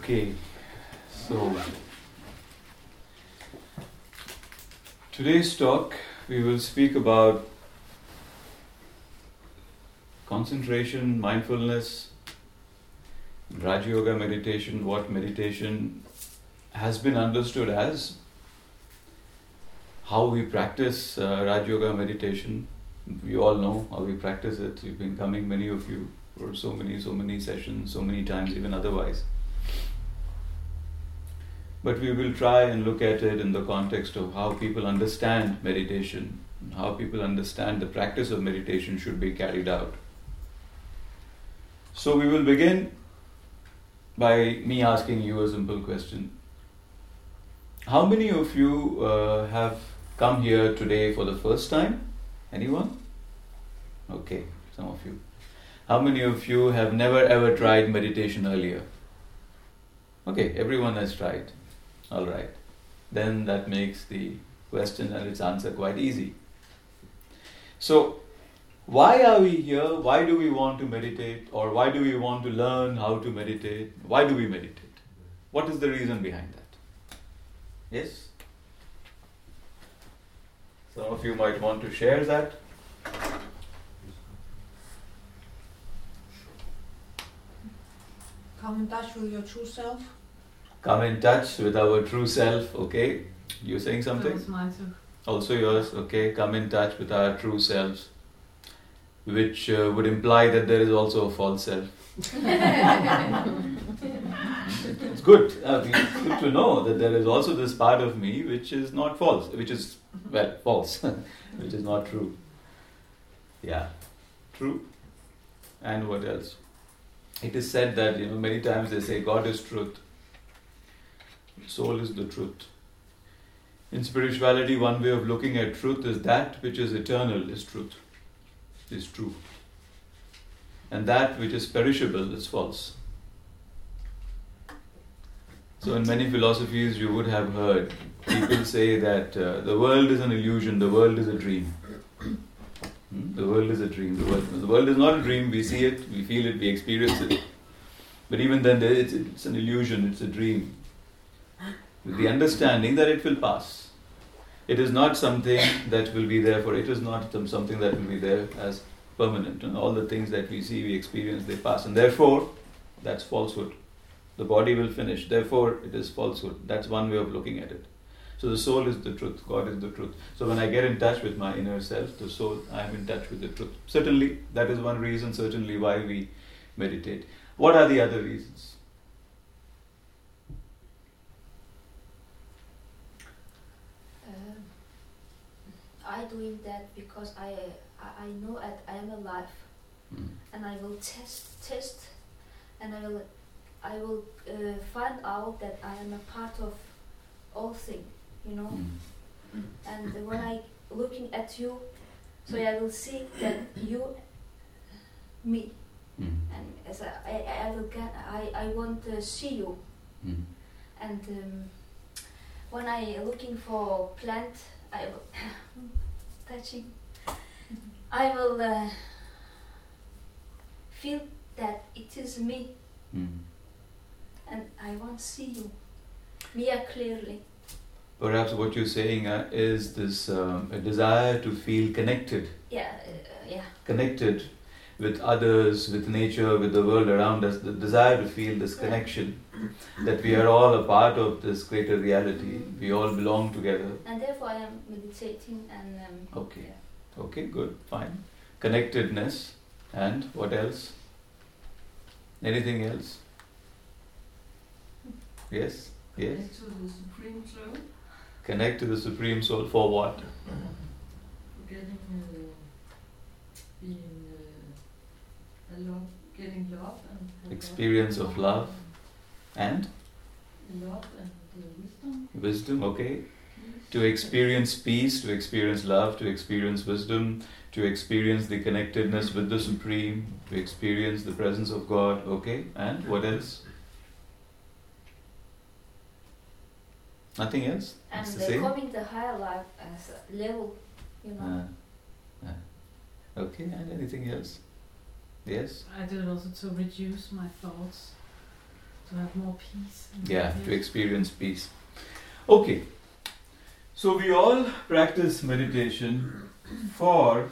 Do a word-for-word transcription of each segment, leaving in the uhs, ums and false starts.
Okay, so today's talk we will speak about concentration, mindfulness, Raja Yoga meditation, what meditation has been understood as, how we practice uh, Raja Yoga meditation. We all know how we practice it. You've been coming, many of you, for so many, so many sessions, so many times, even otherwise. But we will try and look at it in the context of how people understand meditation, and how people understand the practice of meditation should be carried out. So we will begin by me asking you a simple question. How many of you uh, have come here today for the first time? Anyone? Okay, some of you. How many of you have never ever tried meditation earlier? Okay, everyone has tried. All right. Then that makes the question and its answer quite easy. So, why are we here? Why do we want to meditate? Or why do we want to learn how to meditate? Why do we meditate? What is the reason behind that? Yes? Some of you might want to share that. Come in touch with your true self. Come in touch with our true self, okay? You're saying something? That was mine too. Also yours, okay? Come in touch with our true selves, which uh, would imply that there is also a false self. It's good. Uh, it's good to know that there is also this part of me which is not false, which is, well, false, which is not true. Yeah, true. And what else? It is said that, you know, many times they say God is truth. Soul is the truth. In spirituality, one way of looking at truth is that which is eternal is truth, is true. And that which is perishable is false. So in many philosophies you would have heard people say that uh, the world is an illusion, the world is a dream. Hmm? The world is a dream. The world, the world is not a dream, we see it, we feel it, we experience it. But even then it's, it's an illusion, it's a dream. With the understanding that it will pass. It is not something that will be there for, it is not something that will be there as permanent. And all the things that we see, we experience, they pass. And therefore, that's falsehood. The body will finish. Therefore, it is falsehood. That's one way of looking at it. So the soul is the truth. God is the truth. So when I get in touch with my inner self, the soul, I am in touch with the truth. Certainly, that is one reason, certainly why we meditate. What are the other reasons? I doing that because I I, I know that I am alive, mm. and I will test test, and I will I will uh, find out that I am a part of all things, you know. Mm. And when I looking at you, so I will see that you, me, mm. and as I I, I will get I I want to see you, mm. and um, when I looking for plant. I will touching. I will uh, feel that it is me, mm. and I want to see you, me clearly. Perhaps what you're saying uh, is this um, a desire to feel connected. Yeah, uh, yeah. Connected with others, with nature, with the world around us. The desire to feel this connection, that we are all a part of this greater reality. We all belong together. And therefore I am meditating and... Um, okay. Yeah. Okay, good, fine. Connectedness. And what else? Anything else? Yes? Yes? Connect to the Supreme Soul. Connect to the Supreme Soul for what? For getting... Uh, being... Love, getting love and experience love. of love and love and uh, wisdom. Wisdom, okay. Yes. To experience peace, to experience love, to experience wisdom, to experience the connectedness with the Supreme, to experience the presence of God, okay. And what else? Nothing else? And it's the they're same? coming the higher life as a level, you know. Ah. Ah. Okay, and anything else? Yes? I do it also to reduce my thoughts. To have more peace. and Yeah, more to peace. experience peace. Okay. So we all practice meditation for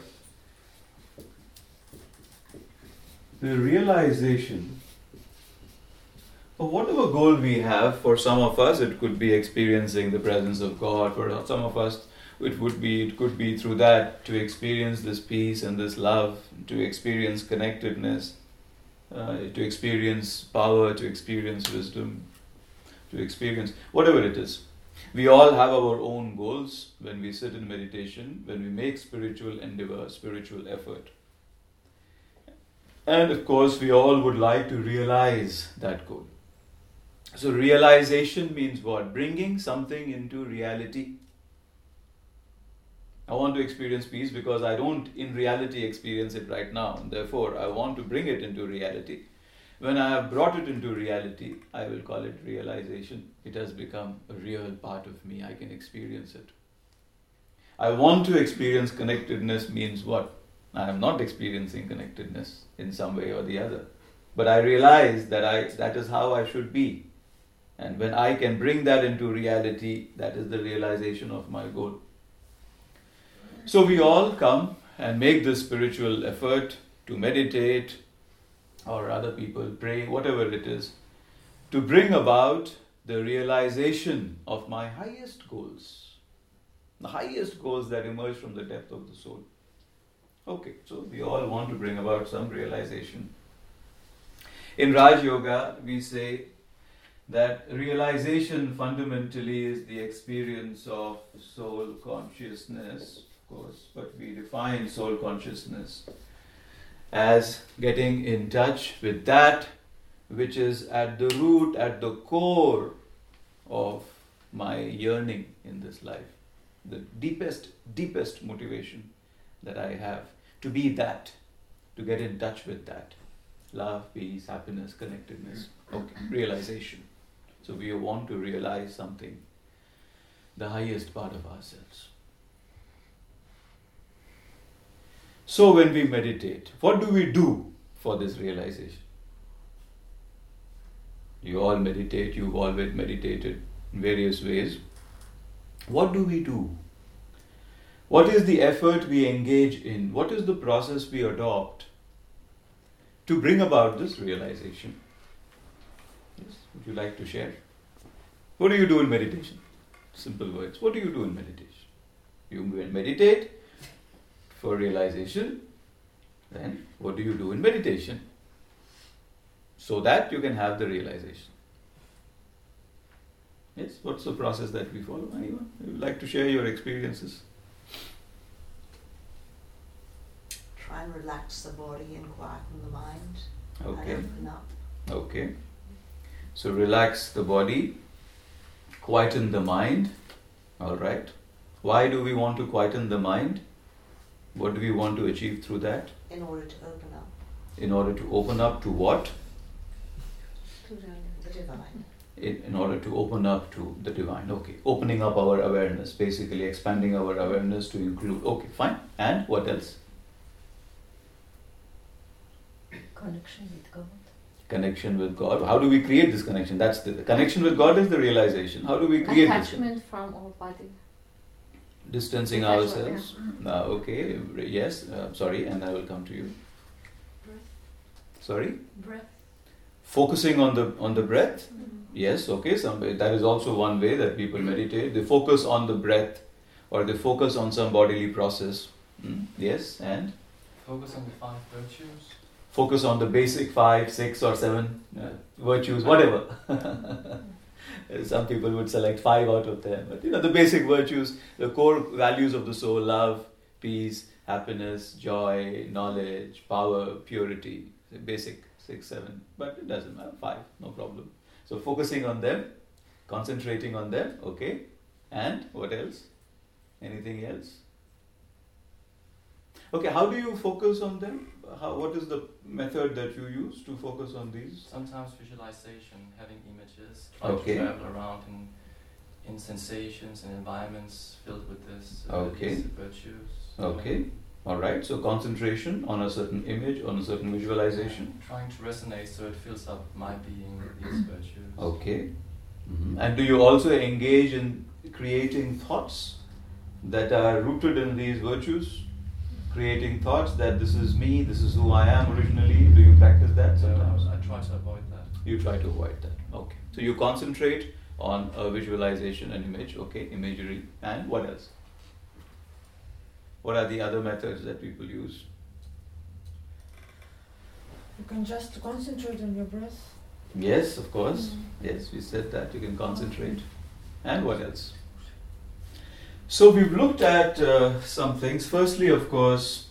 the realization of whatever goal we have. For some of us, it could be experiencing the presence of God. For some of us, it would be it could be through that to experience this peace and this love, to experience connectedness, uh, to experience power, to experience wisdom, to experience whatever it is. We all have our own goals when we sit in meditation, when we make spiritual endeavor, spiritual effort. And of course, we all would like to realize that goal. So realization means what? Bringing something into reality. I want to experience peace because I don't in reality experience it right now. Therefore, I want to bring it into reality. When I have brought it into reality, I will call it realization. It has become a real part of me. I can experience it. I want to experience connectedness means what? I am not experiencing connectedness in some way or the other. But I realize that I that is how I should be. And when I can bring that into reality, that is the realization of my goal. So we all come and make this spiritual effort to meditate, or other people pray, whatever it is, to bring about the realization of my highest goals. The highest goals that emerge from the depth of the soul. Okay, so we all want to bring about some realization. In Raj Yoga, we say that realization fundamentally is the experience of soul consciousness, of course, but we define soul consciousness as getting in touch with that which is at the root, at the core of my yearning in this life. The deepest, deepest motivation that I have to be that, to get in touch with that. Love, peace, happiness, connectedness. Okay, realization. So we want to realize something, the highest part of ourselves. So when we meditate, what do we do for this realization? You all meditate, you've always meditated in various ways. What do we do? What is the effort we engage in? What is the process we adopt to bring about this realization? Yes, would you like to share? What do you do in meditation? Simple words. What do you do in meditation? You meditate for realization. Then what do you do in meditation? So that you can have the realization. Yes, what's the process that we follow? Anyone? You would like to share your experiences? Try and relax the body and quieten the mind. Okay. And open up. Okay. So relax the body, quieten the mind. All right. Why do we want to quieten the mind? What do we want to achieve through that? In order to open up. In order to open up to what? To the divine. In, in order to open up to the divine. Okay. Opening up our awareness, basically expanding our awareness to include. Okay, fine. And what else? Connection with God. Connection with God. How do we create this connection? That's the, the connection with God is the realization. How do we create this? Attachment from our body. Distancing Attachment, ourselves. Uh, okay. Yes. Uh, sorry, and I will come to you. Breath. Sorry. Breath. Focusing on the on the breath. Mm-hmm. Yes. Okay. Some that is also one way that people meditate. They focus on the breath, or they focus on some bodily process. Mm? Yes. And Focus on the five virtues. focus on the basic five, six, or seven uh, virtues, whatever. Some people would select five out of them, but you know the basic virtues, the core values of the soul: love, peace, happiness, joy, knowledge, power, purity. The basic six, seven, but it doesn't matter. Five, no problem. So focusing on them, concentrating on them. Okay, and what else? Anything else? Okay, how do you focus on them? How, what is the method that you use to focus on these? Sometimes visualization, having images, try Okay. to travel around in, in sensations and environments filled with this, uh, Okay. these virtues. Okay. Alright, so concentration on a certain image, on a certain visualization. Trying to resonate so it fills up my being with these virtues. Okay. Mm-hmm. And do you also engage in creating thoughts that are rooted in these virtues? Creating thoughts that this is me, this is who I am originally. Do you practice that sometimes? So I try to avoid that. You try to avoid that. Okay. So you concentrate on a visualization and image, okay, imagery. And what else? What are the other methods that people use? You can just concentrate on your breath. Yes, of course. Yes, we said that. You can concentrate. And what else? So we've looked at uh, some things. Firstly, of course,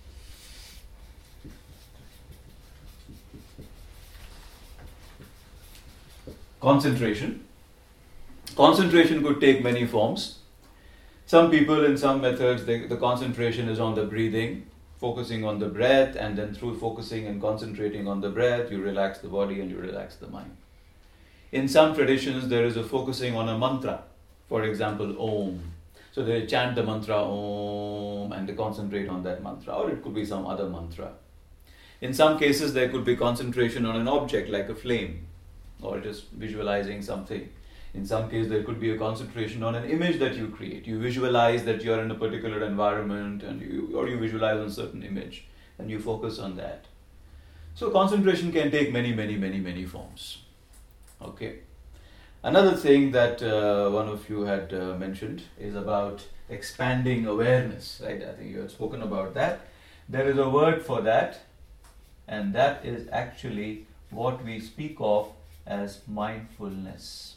concentration. Concentration could take many forms. Some people in some methods, they, the concentration is on the breathing, focusing on the breath, and then through focusing and concentrating on the breath, you relax the body and you relax the mind. In some traditions, there is a focusing on a mantra. For example, Om. So they chant the mantra Om and they concentrate on that mantra, or it could be some other mantra. In some cases, there could be concentration on an object like a flame, or just visualizing something. In some cases, there could be a concentration on an image that you create. You visualize that you are in a particular environment, and you, or you visualize on a certain image, and you focus on that. So concentration can take many, many, many, many forms. Okay. Another thing that uh, one of you had uh, mentioned is about expanding awareness, right? I think you had spoken about that. There is a word for that, and that is actually what we speak of as mindfulness.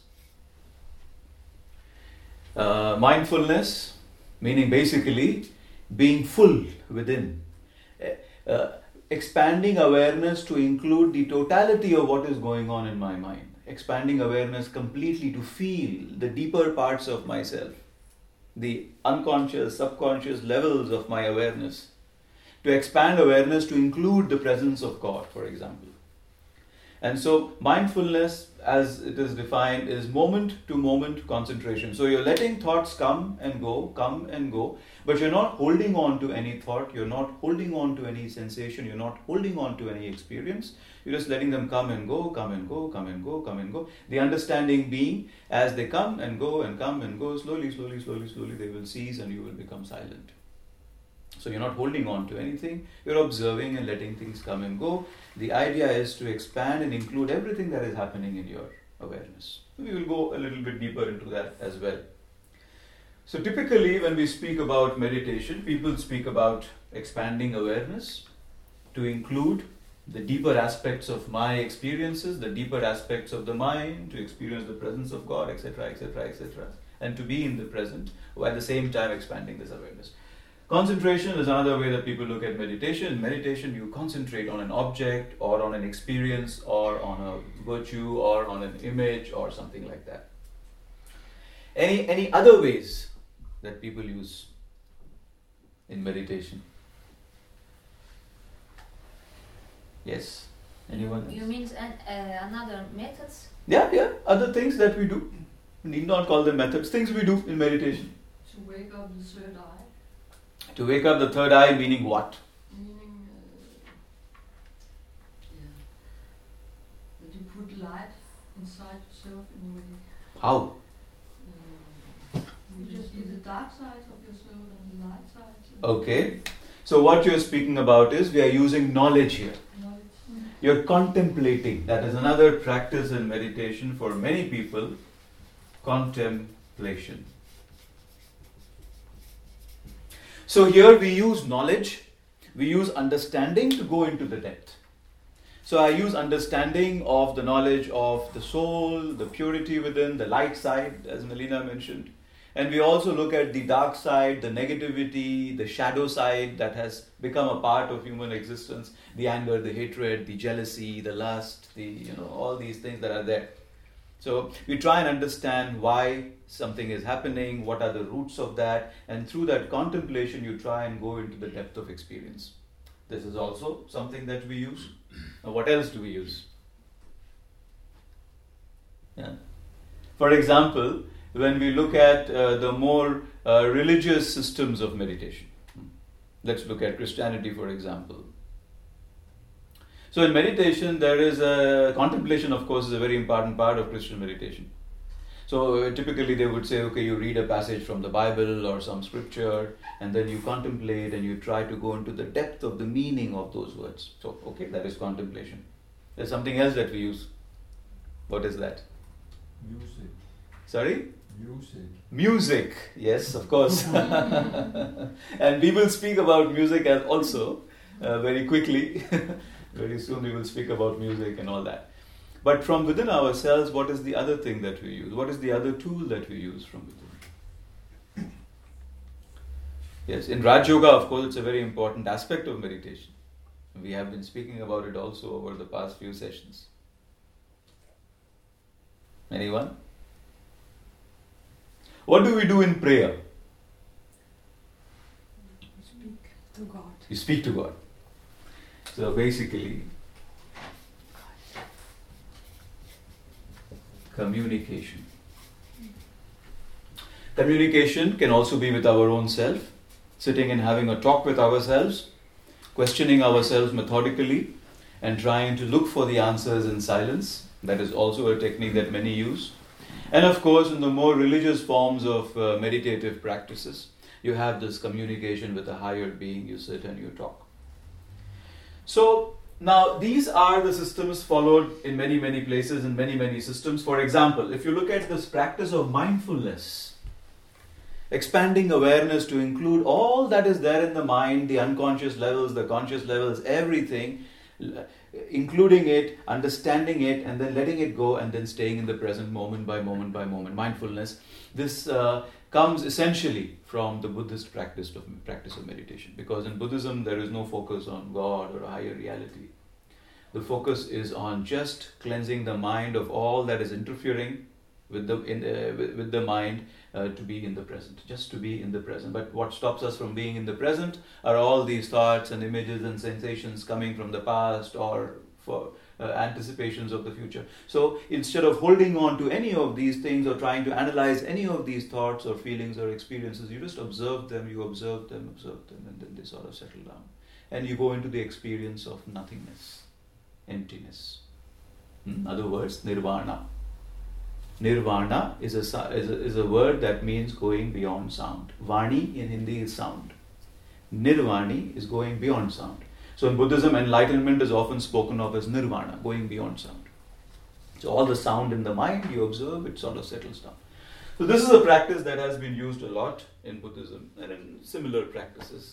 Uh, mindfulness, meaning basically being full within. Uh, uh, expanding awareness to include the totality of what is going on in my mind. Expanding awareness completely to feel the deeper parts of myself, the unconscious, subconscious levels of my awareness. To expand awareness to include the presence of God, for example. And so mindfulness, as it is defined, is moment-to-moment concentration. So you're letting thoughts come and go, come and go, but you're not holding on to any thought, you're not holding on to any sensation, you're not holding on to any experience. You're just letting them come and go, come and go, come and go, come and go. The understanding being, as they come and go and come and go, slowly, slowly, slowly, slowly, they will cease and you will become silent. So you're not holding on to anything, you're observing and letting things come and go. The idea is to expand and include everything that is happening in your awareness. We will go a little bit deeper into that as well. So typically when we speak about meditation, people speak about expanding awareness to include the deeper aspects of my experiences, the deeper aspects of the mind, to experience the presence of God, et cetera, et cetera, et cetera, and to be in the present, while at the same time expanding this awareness. Concentration is another way that people look at meditation. In meditation, you concentrate on an object or on an experience or on a virtue or on an image or something like that. Any any other ways that people use in meditation? Yes? Anyone else? You mean an, uh, another methods? Yeah, yeah. Other things that we do. We need not call them methods. Things we do in meditation. To wake up the third eye. To wake up the third eye, meaning what? Meaning uh, yeah, that you put light inside yourself in a way. How? Uh, you just see the dark side of yourself and the light side. Okay. So what you're speaking about is we are using knowledge here. Knowledge. You're contemplating. That is another practice in meditation for many people. Contemplation. So here we use knowledge, we use understanding to go into the depth. So I use understanding of the knowledge of the soul, the purity within, the light side, as Melina mentioned. And we also look at the dark side, the negativity, the shadow side that has become a part of human existence, the anger, the hatred, the jealousy, the lust, the, you know, all these things that are there. So we try and understand why something is happening, what are the roots of that, and through that contemplation you try and go into the depth of experience. This is also something that we use. Now what else do we use? Yeah. For example, when we look at uh, the more uh, religious systems of meditation, Let's look at Christianity, for example. So in meditation, there is a contemplation, of course, is a very important part of Christian meditation. So uh, typically they would say, okay, you read a passage from the Bible or some scripture, and then you contemplate and you try to go into the depth of the meaning of those words. So, okay, that is contemplation. There's something else that we use. What is that? Music. Sorry? Music. Music, yes, of course. And we will speak about music as also uh, very quickly. Very soon we will speak about music and all that. But from within ourselves, what is the other thing that we use? What is the other tool that we use from within? Yes, in Raj Yoga, of course, it's a very important aspect of meditation. We have been speaking about it also over the past few sessions. Anyone? What do we do in prayer? Speak to God. You speak to God. So basically, communication. Communication can also be with our own self, sitting and having a talk with ourselves, questioning ourselves methodically, and trying to look for the answers in silence. That is also a technique that many use. And of course, in the more religious forms of uh, meditative practices, you have this communication with a higher being. You sit and you talk. So, now these are the systems followed in many, many places, in many, many systems. For example, if you look at this practice of mindfulness, expanding awareness to include all that is there in the mind, the unconscious levels, the conscious levels, everything, including it, understanding it, and then letting it go, and then staying in the present moment by moment by moment. Mindfulness. This uh, comes essentially from the Buddhist practice of practice of meditation, because in Buddhism there is no focus on God or a higher reality. The focus is on just cleansing the mind of all that is interfering with the in, uh, with, with the mind uh, to be in the present, just to be in the present. But what stops us from being in the present are all these thoughts and images and sensations coming from the past or for uh, anticipations of the future. So instead of holding on to any of these things or trying to analyze any of these thoughts or feelings or experiences, you just observe them, you observe them, observe them, and then they sort of settle down. And you go into the experience of nothingness, emptiness. In other words, nirvana. Nirvana is a, is a is a word that means going beyond sound. Vani in Hindi is sound. Nirvani is going beyond sound. So in Buddhism, enlightenment is often spoken of as nirvana, going beyond sound. So all the sound in the mind, you observe, it sort of settles down. So this is a practice that has been used a lot in Buddhism and in similar practices.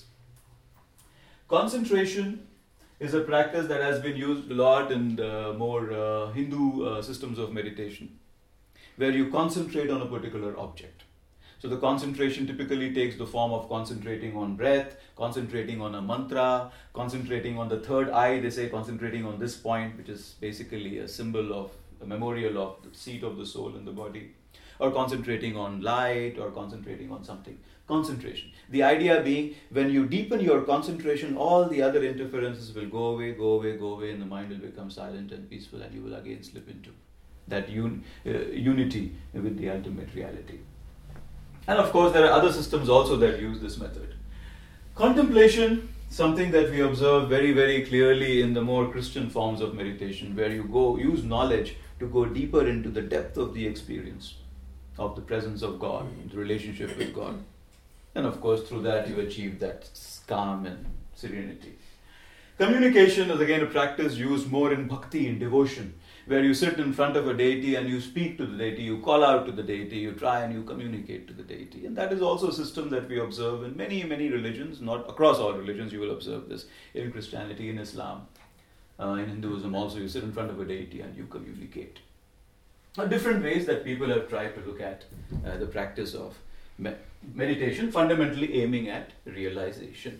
Concentration is a practice that has been used a lot in the more uh, Hindu uh, systems of meditation, where you concentrate on a particular object. So the concentration typically takes the form of concentrating on breath, concentrating on a mantra, concentrating on the third eye. They say concentrating on this point, which is basically a symbol of, a memorial of the seat of the soul in the body, or concentrating on light, or concentrating on something. Concentration. The idea being, when you deepen your concentration, all the other interferences will go away, go away, go away, and the mind will become silent and peaceful, and you will again slip into that un- uh, unity with the ultimate reality. And of course, there are other systems also that use this method. Contemplation, something that we observe very, very clearly in the more Christian forms of meditation, where you go use knowledge to go deeper into the depth of the experience of the presence of God, the relationship with God. And of course, through that you achieve that calm and serenity. Communication is again a practice used more in bhakti, in devotion, where you sit in front of a deity and you speak to the deity, you call out to the deity, you try and you communicate to the deity. And that is also a system that we observe in many, many religions, not across all religions you will observe this. In Christianity, in Islam, uh, in Hinduism also, you sit in front of a deity and you communicate. Now, different ways that people have tried to look at uh, the practice of me- meditation, fundamentally aiming at realization.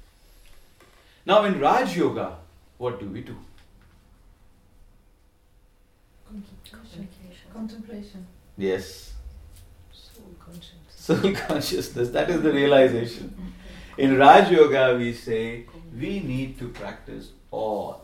Now in Raj Yoga, what do we do? Contemplation. Contemplation. Yes. Soul consciousness. Soul consciousness, that is the realization. In Raj Yoga, we say we need to practice all.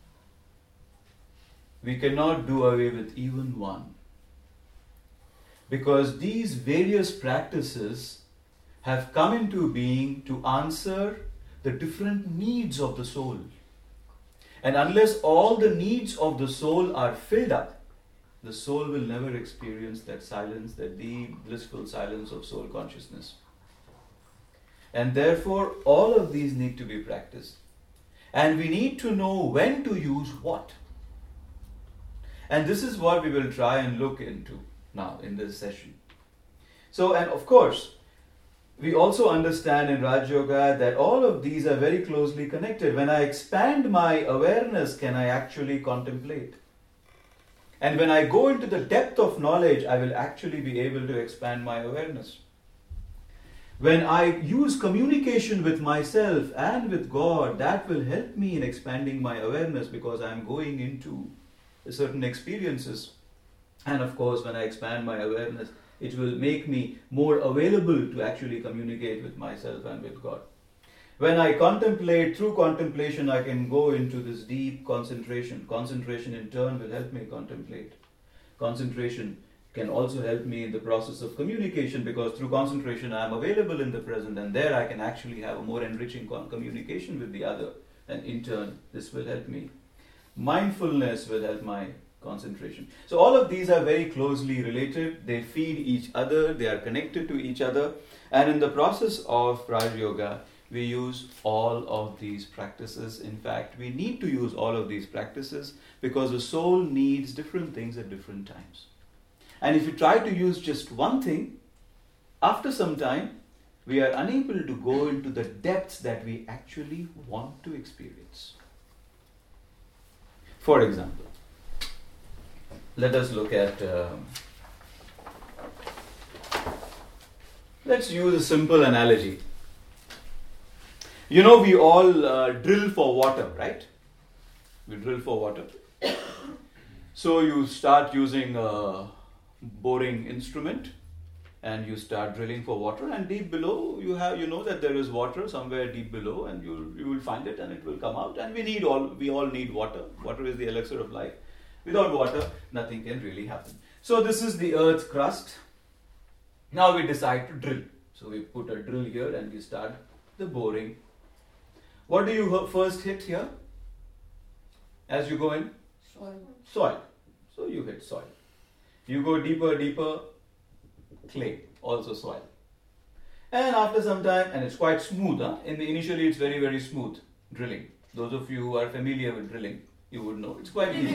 We cannot do away with even one. Because these various practices have come into being to answer the different needs of the soul. And unless all the needs of the soul are filled up, the soul will never experience that silence, that deep, blissful silence of soul consciousness. And therefore, all of these need to be practiced. And we need to know when to use what. And this is what we will try and look into now in this session. So, and of course, we also understand in Raj Yoga that all of these are very closely connected. When I expand my awareness, can I actually contemplate? And when I go into the depth of knowledge, I will actually be able to expand my awareness. When I use communication with myself and with God, that will help me in expanding my awareness because I am going into certain experiences. And of course, when I expand my awareness, it will make me more available to actually communicate with myself and with God. When I contemplate, through contemplation, I can go into this deep concentration. Concentration in turn will help me contemplate. Concentration can also help me in the process of communication because through concentration I am available in the present and there I can actually have a more enriching con- communication with the other. And in turn, this will help me. Mindfulness will help my concentration. So all of these are very closely related. They feed each other. They are connected to each other. And in the process of Raj Yoga, we use all of these practices. In fact, we need to use all of these practices because the soul needs different things at different times. And if you try to use just one thing, after some time, we are unable to go into the depths that we actually want to experience. For example, let us look at, um, let's use a simple analogy. You know, we all uh, drill for water, right? We drill for water. So you start using a boring instrument and you start drilling for water, and deep below you have, you know that there is water somewhere deep below, and you you will find it and it will come out. And we need all, we all need water. Water is the elixir of life. Without water, nothing can really happen. So this is the earth's crust. Now we decide to drill. So we put a drill here and we start the boring. What do you first hit here? As you go in? Soil. Soil. So you hit soil. You go deeper, deeper, clay, also soil. And after some time, and it's quite smooth, huh? In the, initially it's very, very smooth drilling. Those of you who are familiar with drilling, you would know it's quite easy.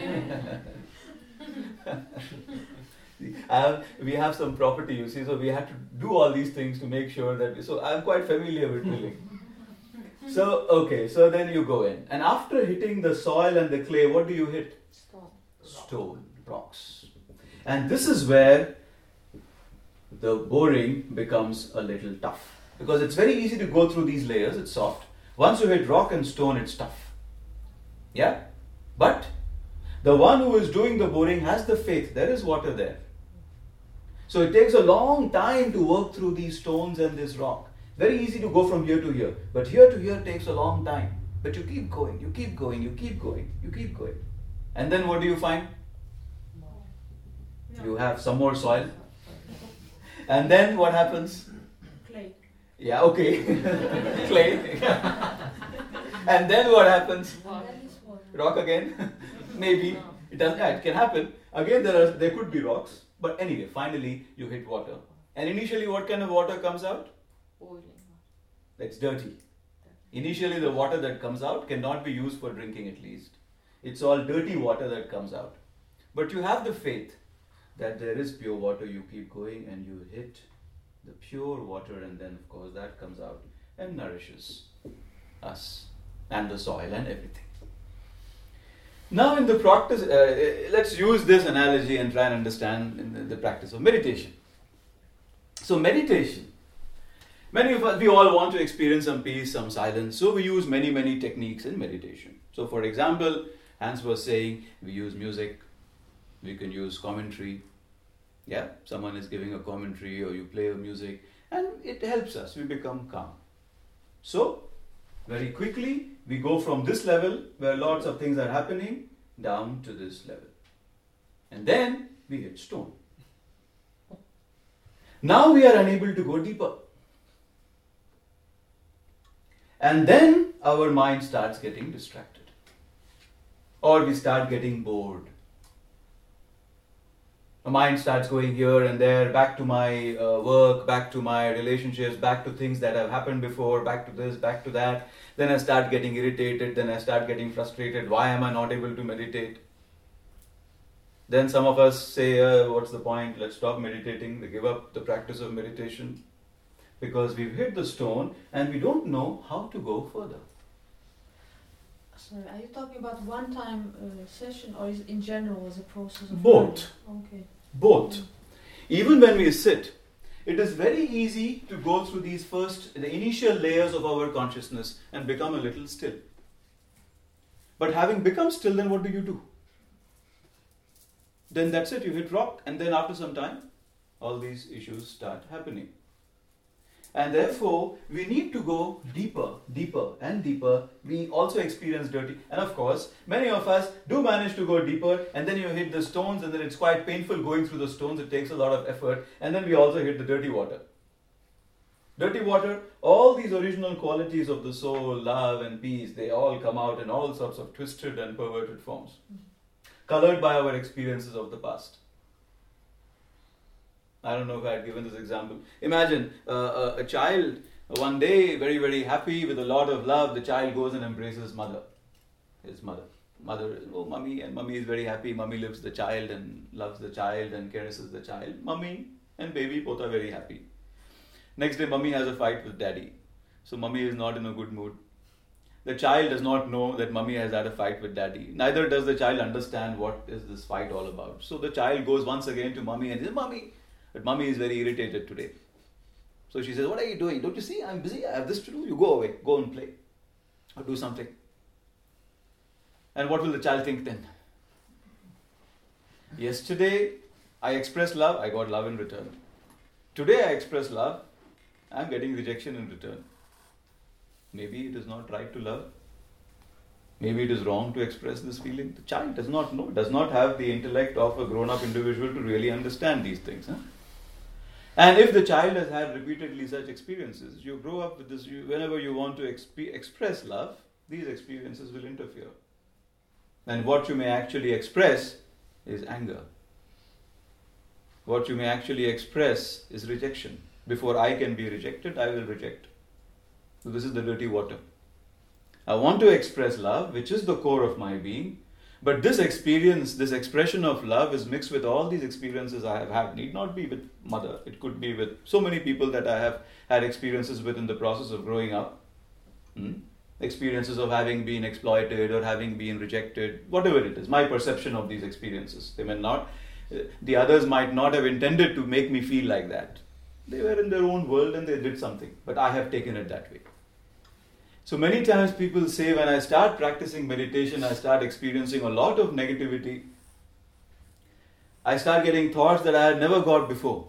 I have, we have some property, you see, so we have to do all these things to make sure that, we, so I'm quite familiar with drilling. So, okay, so then you go in. And after hitting the soil and the clay, what do you hit? Stone. Stone, rocks. And this is where the boring becomes a little tough. Because it's very easy to go through these layers, it's soft. Once you hit rock and stone, it's tough. Yeah? But the one who is doing the boring has the faith, there is water there. So it takes a long time to work through these stones and this rock. Very easy to go from here to here. But here to here takes a long time. But you keep going, you keep going, you keep going, you keep going. And then what do you find? No. You have some more soil. And then what happens? Clay. Yeah, okay. Clay. And then what happens? Rock again? Maybe. It does, yeah, it can happen. Again, there are there could be rocks. But anyway, finally you hit water. And initially what kind of water comes out? Boiling. That's dirty. Initially the water that comes out cannot be used for drinking at least. It's all dirty water that comes out. But you have the faith that there is pure water. You keep going and you hit the pure water, and then of course that comes out and nourishes us and the soil and everything. Now in the practice, uh, let's use this analogy and try and understand in the, the practice of meditation. So meditation, many of us, we all want to experience some peace, some silence, so we use many, many techniques in meditation. So for example, Hans was saying, we use music, we can use commentary. Yeah, someone is giving a commentary or you play a music and it helps us, we become calm. So, very quickly, we go from this level where lots of things are happening down to this level. And then we hit stone. Now we are unable to go deeper. And then our mind starts getting distracted. Or we start getting bored. The mind starts going here and there, back to my uh, work, back to my relationships, back to things that have happened before, back to this, back to that. Then I start getting irritated, then I start getting frustrated. Why am I not able to meditate? Then some of us say, uh, what's the point? Let's stop meditating. They give up the practice of meditation because we've hit the stone and we don't know how to go further. Sorry, are you talking about one-time uh, session or is it in general as a process of Both. learning? Okay. Both. Even when we sit, it is very easy to go through these first, the initial layers of our consciousness and become a little still. But having become still, then what do you do? Then that's it, you hit rock, and then after some time, all these issues start happening. And therefore, we need to go deeper, deeper and deeper. We also experience dirty. And of course, many of us do manage to go deeper, and then you hit the stones, and then it's quite painful going through the stones. It takes a lot of effort. And then we also hit the dirty water. Dirty water, all these original qualities of the soul, love and peace, they all come out in all sorts of twisted and perverted forms, colored by our experiences of the past. I don't know if I had given this example. Imagine uh, a, a child, one day, very, very happy with a lot of love, the child goes and embraces mother, his mother. Mother is, oh, mummy, and mummy is very happy. Mummy lifts the child and loves the child and caresses the child. Mummy and baby both are very happy. Next day, mummy has a fight with daddy. So mummy is not in a good mood. The child does not know that mummy has had a fight with daddy. Neither does the child understand what is this fight all about. So the child goes once again to mummy and says, Mummy, but mummy is very irritated today. So she says, what are you doing? Don't you see? I'm busy. I have this to do. You go away. Go and play. Or do something. And what will the child think then? Yesterday, I expressed love. I got love in return. Today, I express love. I'm getting rejection in return. Maybe it is not right to love. Maybe it is wrong to express this feeling. The child does not know, does not have the intellect of a grown-up individual to really understand these things. Huh? And if the child has had repeatedly such experiences, you grow up with this, you, whenever you want to exp- express love, these experiences will interfere. And what you may actually express is anger. What you may actually express is rejection. Before I can be rejected, I will reject. So this is the dirty water. I want to express love, which is the core of my being, but this experience, this expression of love is mixed with all these experiences I have had. Need not be with mother. It could be with so many people that I have had experiences with in the process of growing up. Hmm? Experiences of having been exploited or having been rejected, whatever it is, my perception of these experiences. They may not, the others might not have intended to make me feel like that. They were in their own world and they did something, but I have taken it that way. So many times people say, when I start practicing meditation, I start experiencing a lot of negativity. I start getting thoughts that I had never got before.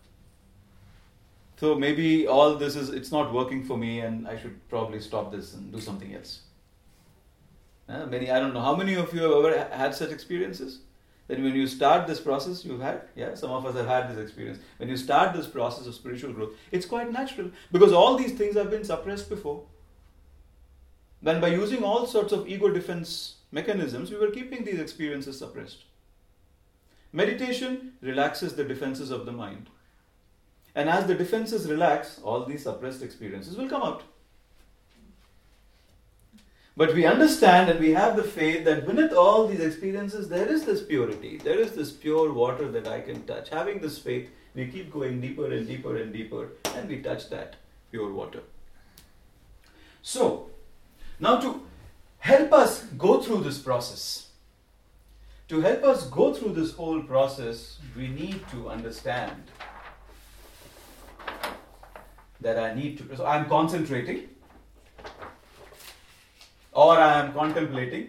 So maybe all this is, it's not working for me and I should probably stop this and do something else. Uh, many, I don't know, how many of you have ever had such experiences? That when you start this process, you've had, yeah, some of us have had this experience. When you start this process of spiritual growth, it's quite natural because all these things have been suppressed before. Then by using all sorts of ego defense mechanisms, we were keeping these experiences suppressed. Meditation relaxes the defenses of the mind. And as the defenses relax, all these suppressed experiences will come out. But we understand and we have the faith that beneath all these experiences, there is this purity. There is this pure water that I can touch. Having this faith, we keep going deeper and deeper and deeper, and we touch that pure water. So, now to help us go through this process, to help us go through this whole process, we need to understand that I need to, so I'm concentrating or I am contemplating,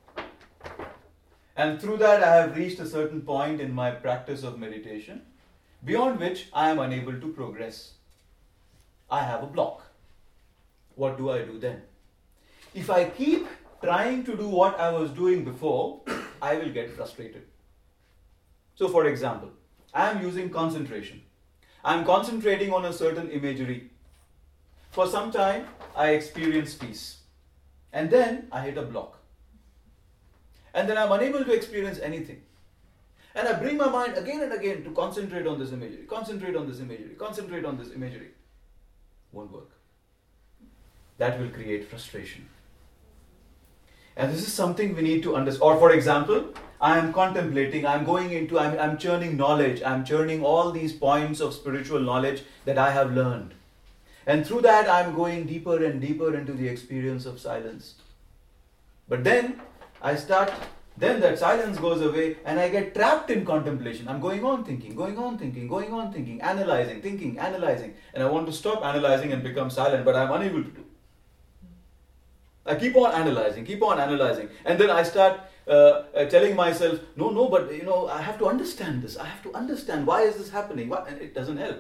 and through that I have reached a certain point in my practice of meditation beyond which I am unable to progress. I have a block. What do I do then? If I keep trying to do what I was doing before, I will get frustrated. So for example, I am using concentration. I am concentrating on a certain imagery. For some time, I experience peace. And then I hit a block. And then I'm unable to experience anything. And I bring my mind again and again to concentrate on this imagery, concentrate on this imagery, concentrate on this imagery. Won't work. That will create frustration. And this is something we need to understand. Or for example, I am contemplating, I am going into, I'm, I'm churning knowledge, I'm churning all these points of spiritual knowledge that I have learned. And through that, I'm going deeper and deeper into the experience of silence. But then, I start, then that silence goes away and I get trapped in contemplation. I'm going on thinking, going on thinking, going on thinking, analyzing, thinking, analyzing. And I want to stop analyzing and become silent, but I'm unable to do. I keep on analyzing, keep on analyzing. And then I start uh, uh, telling myself, no, no, but you know, I have to understand this. I have to understand why is this happening. Why? And it doesn't help.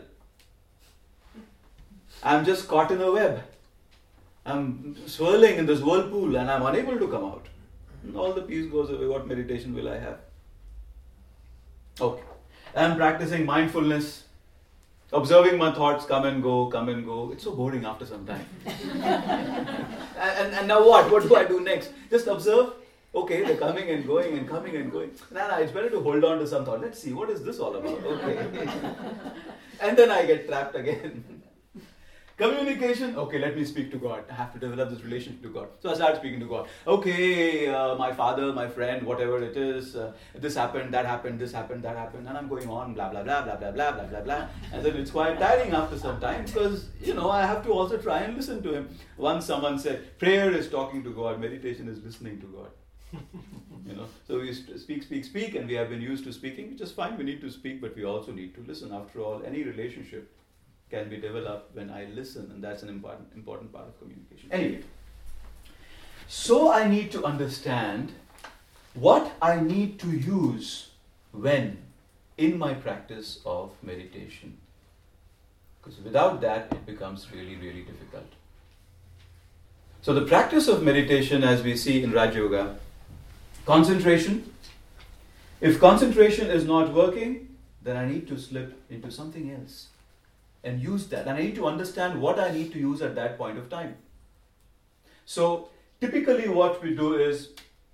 I'm just caught in a web. I'm swirling in this whirlpool and I'm unable to come out. And all the peace goes away. What meditation will I have? Okay. I'm practicing mindfulness. Observing my thoughts come and go, come and go. It's so boring after some time. and, and, and now what? What do I do next? Just observe. Okay, they're coming and going and coming and going. No, no, it's better to hold on to some thought. Let's see, what is this all about? Okay. And then I get trapped again. Communication, okay, let me speak to God. I have to develop this relationship to God. So I start speaking to God. Okay, uh, my father, my friend, whatever it is, uh, this happened, that happened, this happened, that happened, and I'm going on, blah, blah, blah, blah, blah, blah, blah, blah, blah. And then it's quite tiring after some time because, you know, I have to also try and listen to Him. Once someone said, prayer is talking to God, meditation is listening to God. You know, so we speak, speak, speak, and we have been used to speaking, which is fine. We need to speak, but we also need to listen. After all, any relationship can be developed when I listen, and that's an important important part of communication. Anyway, so I need to understand what I need to use when in my practice of meditation. Because without that, it becomes really, really difficult. So the practice of meditation, as we see in Raja Yoga, concentration. If concentration is not working, then I need to slip into something else and use that. And I need to understand what I need to use at that point of time. So typically what we do is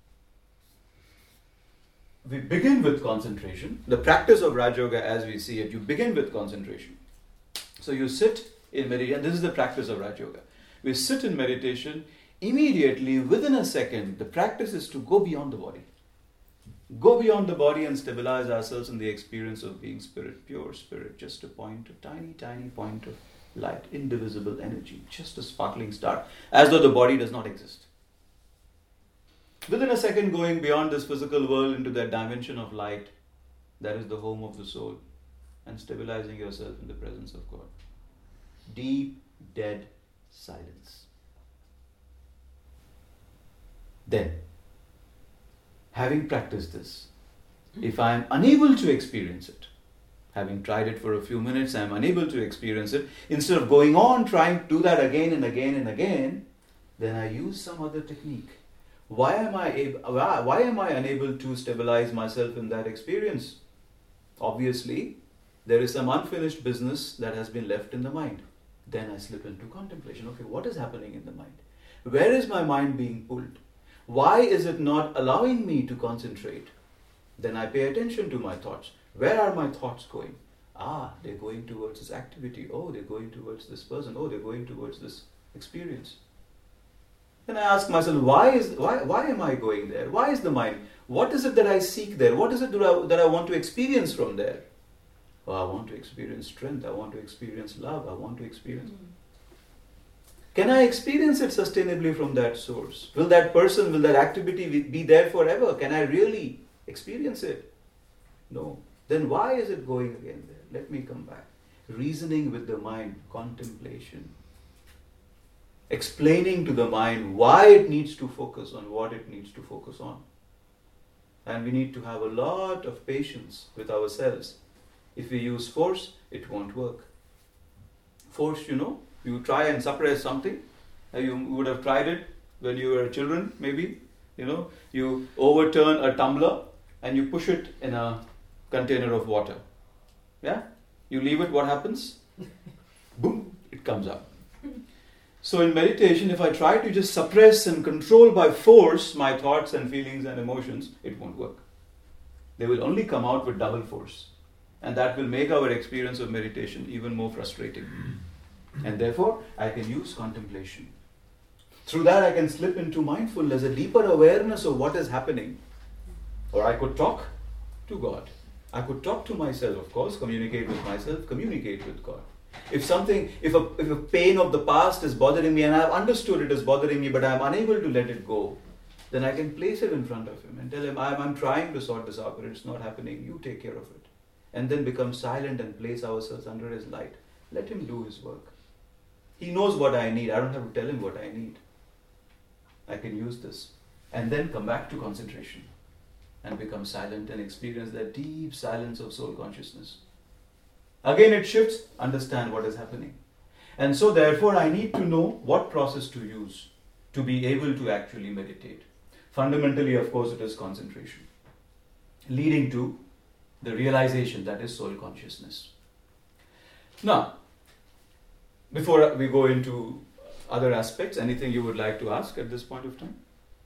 we begin with concentration. The practice of Raja Yoga, as we see it, you begin with concentration. So you sit in meditation. This is the practice of Raja Yoga. We sit in meditation. Immediately, within a second, the practice is to go beyond the body. Go beyond the body and stabilize ourselves in the experience of being spirit, pure spirit, just a point, a tiny, tiny point of light, indivisible energy, just a sparkling star, as though the body does not exist. Within a second, going beyond this physical world into that dimension of light, that is the home of the soul, and stabilizing yourself in the presence of God. Deep, dead silence. Then, having practiced this, if I am unable to experience it, having tried it for a few minutes, I am unable to experience it, instead of going on trying to do that again and again and again, then I use some other technique. Why am I able, why am I unable to stabilize myself in that experience? Obviously, there is some unfinished business that has been left in the mind. Then I slip into contemplation. Okay, what is happening in the mind? Where is my mind being pulled? Why is it not allowing me to concentrate? Then I pay attention to my thoughts. Where are my thoughts going? Ah, they're going towards this activity. Oh, they're going towards this person. Oh, they're going towards this experience. Then I ask myself, why is why why am I going there? Why is the mind? What is it that I seek there? What is it that I, that I want to experience from there? Oh, I want to experience strength. I want to experience love. I want to experience... Mm. Can I experience it sustainably from that source? Will that person, will that activity be there forever? Can I really experience it? No. Then why is it going again there? Let me come back. Reasoning with the mind, contemplation. Explaining to the mind why it needs to focus on what it needs to focus on. And we need to have a lot of patience with ourselves. If we use force, it won't work. Force, you know, you try and suppress something. You would have tried it when you were children, maybe. You know, you overturn a tumbler and you push it in a container of water. Yeah? You leave it, what happens? Boom, it comes up. So in meditation, if I try to just suppress and control by force my thoughts and feelings and emotions, it won't work. They will only come out with double force. And that will make our experience of meditation even more frustrating. And therefore, I can use contemplation. Through that, I can slip into mindfulness, a deeper awareness of what is happening. Or I could talk to God. I could talk to myself, of course, communicate with myself, communicate with God. If something, if a, if a pain of the past is bothering me and I've understood it is bothering me, but I'm unable to let it go, then I can place it in front of Him and tell Him, I'm, I'm trying to sort this out, but it's not happening. You take care of it. And then become silent and place ourselves under His light. Let Him do His work. He knows what I need. I don't have to tell Him what I need. I can use this. And then come back to concentration and become silent and experience that deep silence of soul consciousness. Again it shifts, understand what is happening. And so therefore I need to know what process to use to be able to actually meditate. Fundamentally, of course, it is concentration, leading to the realization that is soul consciousness. Now, before we go into other aspects, anything you would like to ask at this point of time?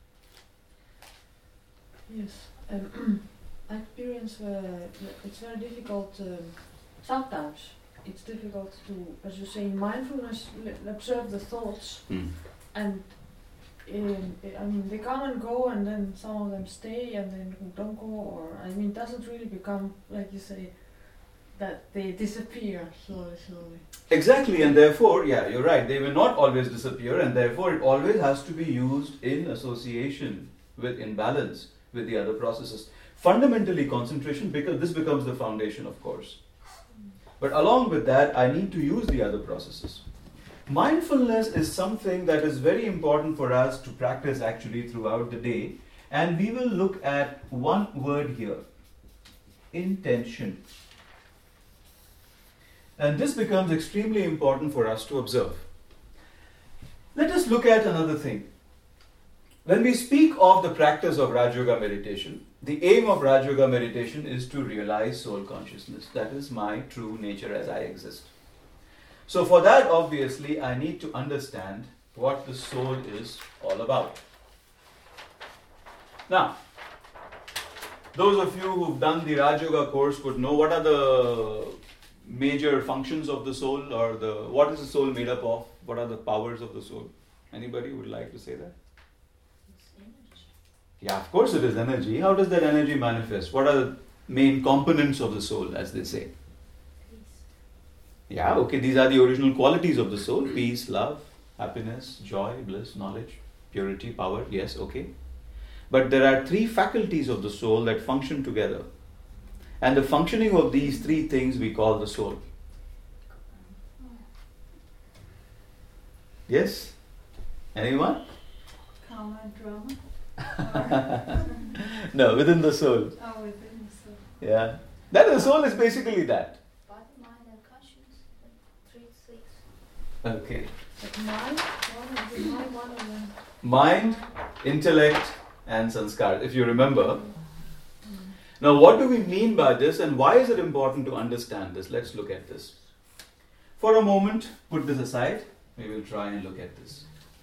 Yes. Um, I experience uh, it's very difficult. Um, sometimes it's difficult to, as you say, in mindfulness, l- observe the thoughts, Mm. and um, I mean they come and go, and then some of them stay, and then don't go, or I mean, it doesn't really become, like you say, that they disappear slowly, slowly. Exactly, and therefore, yeah, you're right, they will not always disappear, and therefore it always has to be used in association with, in balance with the other processes. Fundamentally, concentration, because this becomes the foundation, of course. But along with that, I need to use the other processes. Mindfulness is something that is very important for us to practice actually throughout the day, and we will look at one word here: intention. And this becomes extremely important for us to observe. Let us look at another thing. When we speak of the practice of Raj Yoga meditation, the aim of Raj Yoga meditation is to realize soul consciousness. That is my true nature as I exist. So for that, obviously, I need to understand what the soul is all about. Now, those of you who've done the Raj Yoga course would know what are the major functions of the soul, or the what is the soul made up of? What are the powers of the soul? Anybody would like to say that? Yeah, of course it is energy. How does that energy manifest? What are the main components of the soul, as they say? Peace. Yeah, okay, these are the original qualities of the soul: peace, love, happiness, joy, bliss, knowledge, purity, power. Yes, okay. But there are three faculties of the soul that function together. And the functioning of these three things we call the soul. Yes? Anyone? Karma and drama. No, within the soul. Oh, within the soul. Yeah. That the soul is basically that. Body, mind, and conscience. Three things. Okay. But mind, one of the mind, one of them. Mind, intellect, and sanskar, if you remember. Now, what do we mean by this, and why is it important to understand this? Let's look at this. For a moment, put this aside. We will try and look at this.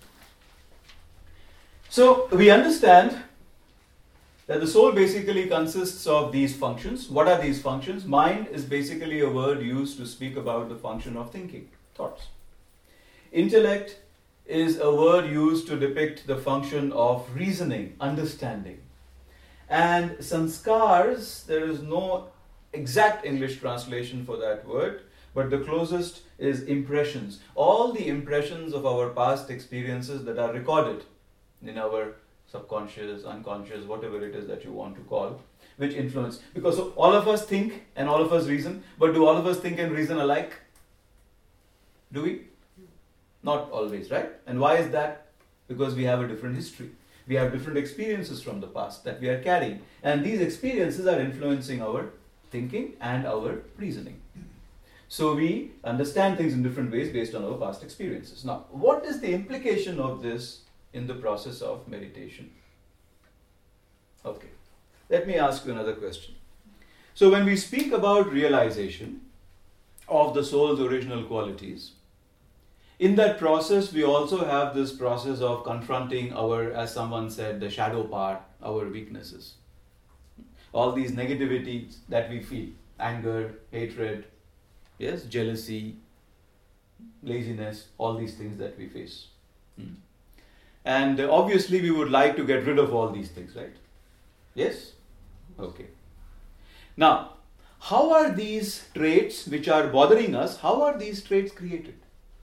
So, we understand that the soul basically consists of these functions. What are these functions? Mind is basically a word used to speak about the function of thinking, thoughts. Intellect is a word used to depict the function of reasoning, understanding. And sanskars, there is no exact English translation for that word, but the closest is impressions. All the impressions of our past experiences that are recorded in our subconscious, unconscious, whatever it is that you want to call, which influence. Because all of us think and all of us reason, but do all of us think and reason alike? Do we? Not always, right? And why is that? Because we have a different history. We have different experiences from the past that we are carrying. And these experiences are influencing our thinking and our reasoning. So we understand things in different ways based on our past experiences. Now, what is the implication of this in the process of meditation? Okay, let me ask you another question. So when we speak about realization of the soul's original qualities, In that process, we also have this process of confronting our, as someone said, the shadow part, our weaknesses. All these negativities that we feel, anger, hatred, yes, jealousy, laziness, all these things that we face. Hmm. And uh, obviously we would like to get rid of all these things, right? Yes? Okay. Now, how are these traits which are bothering us, how are these traits created?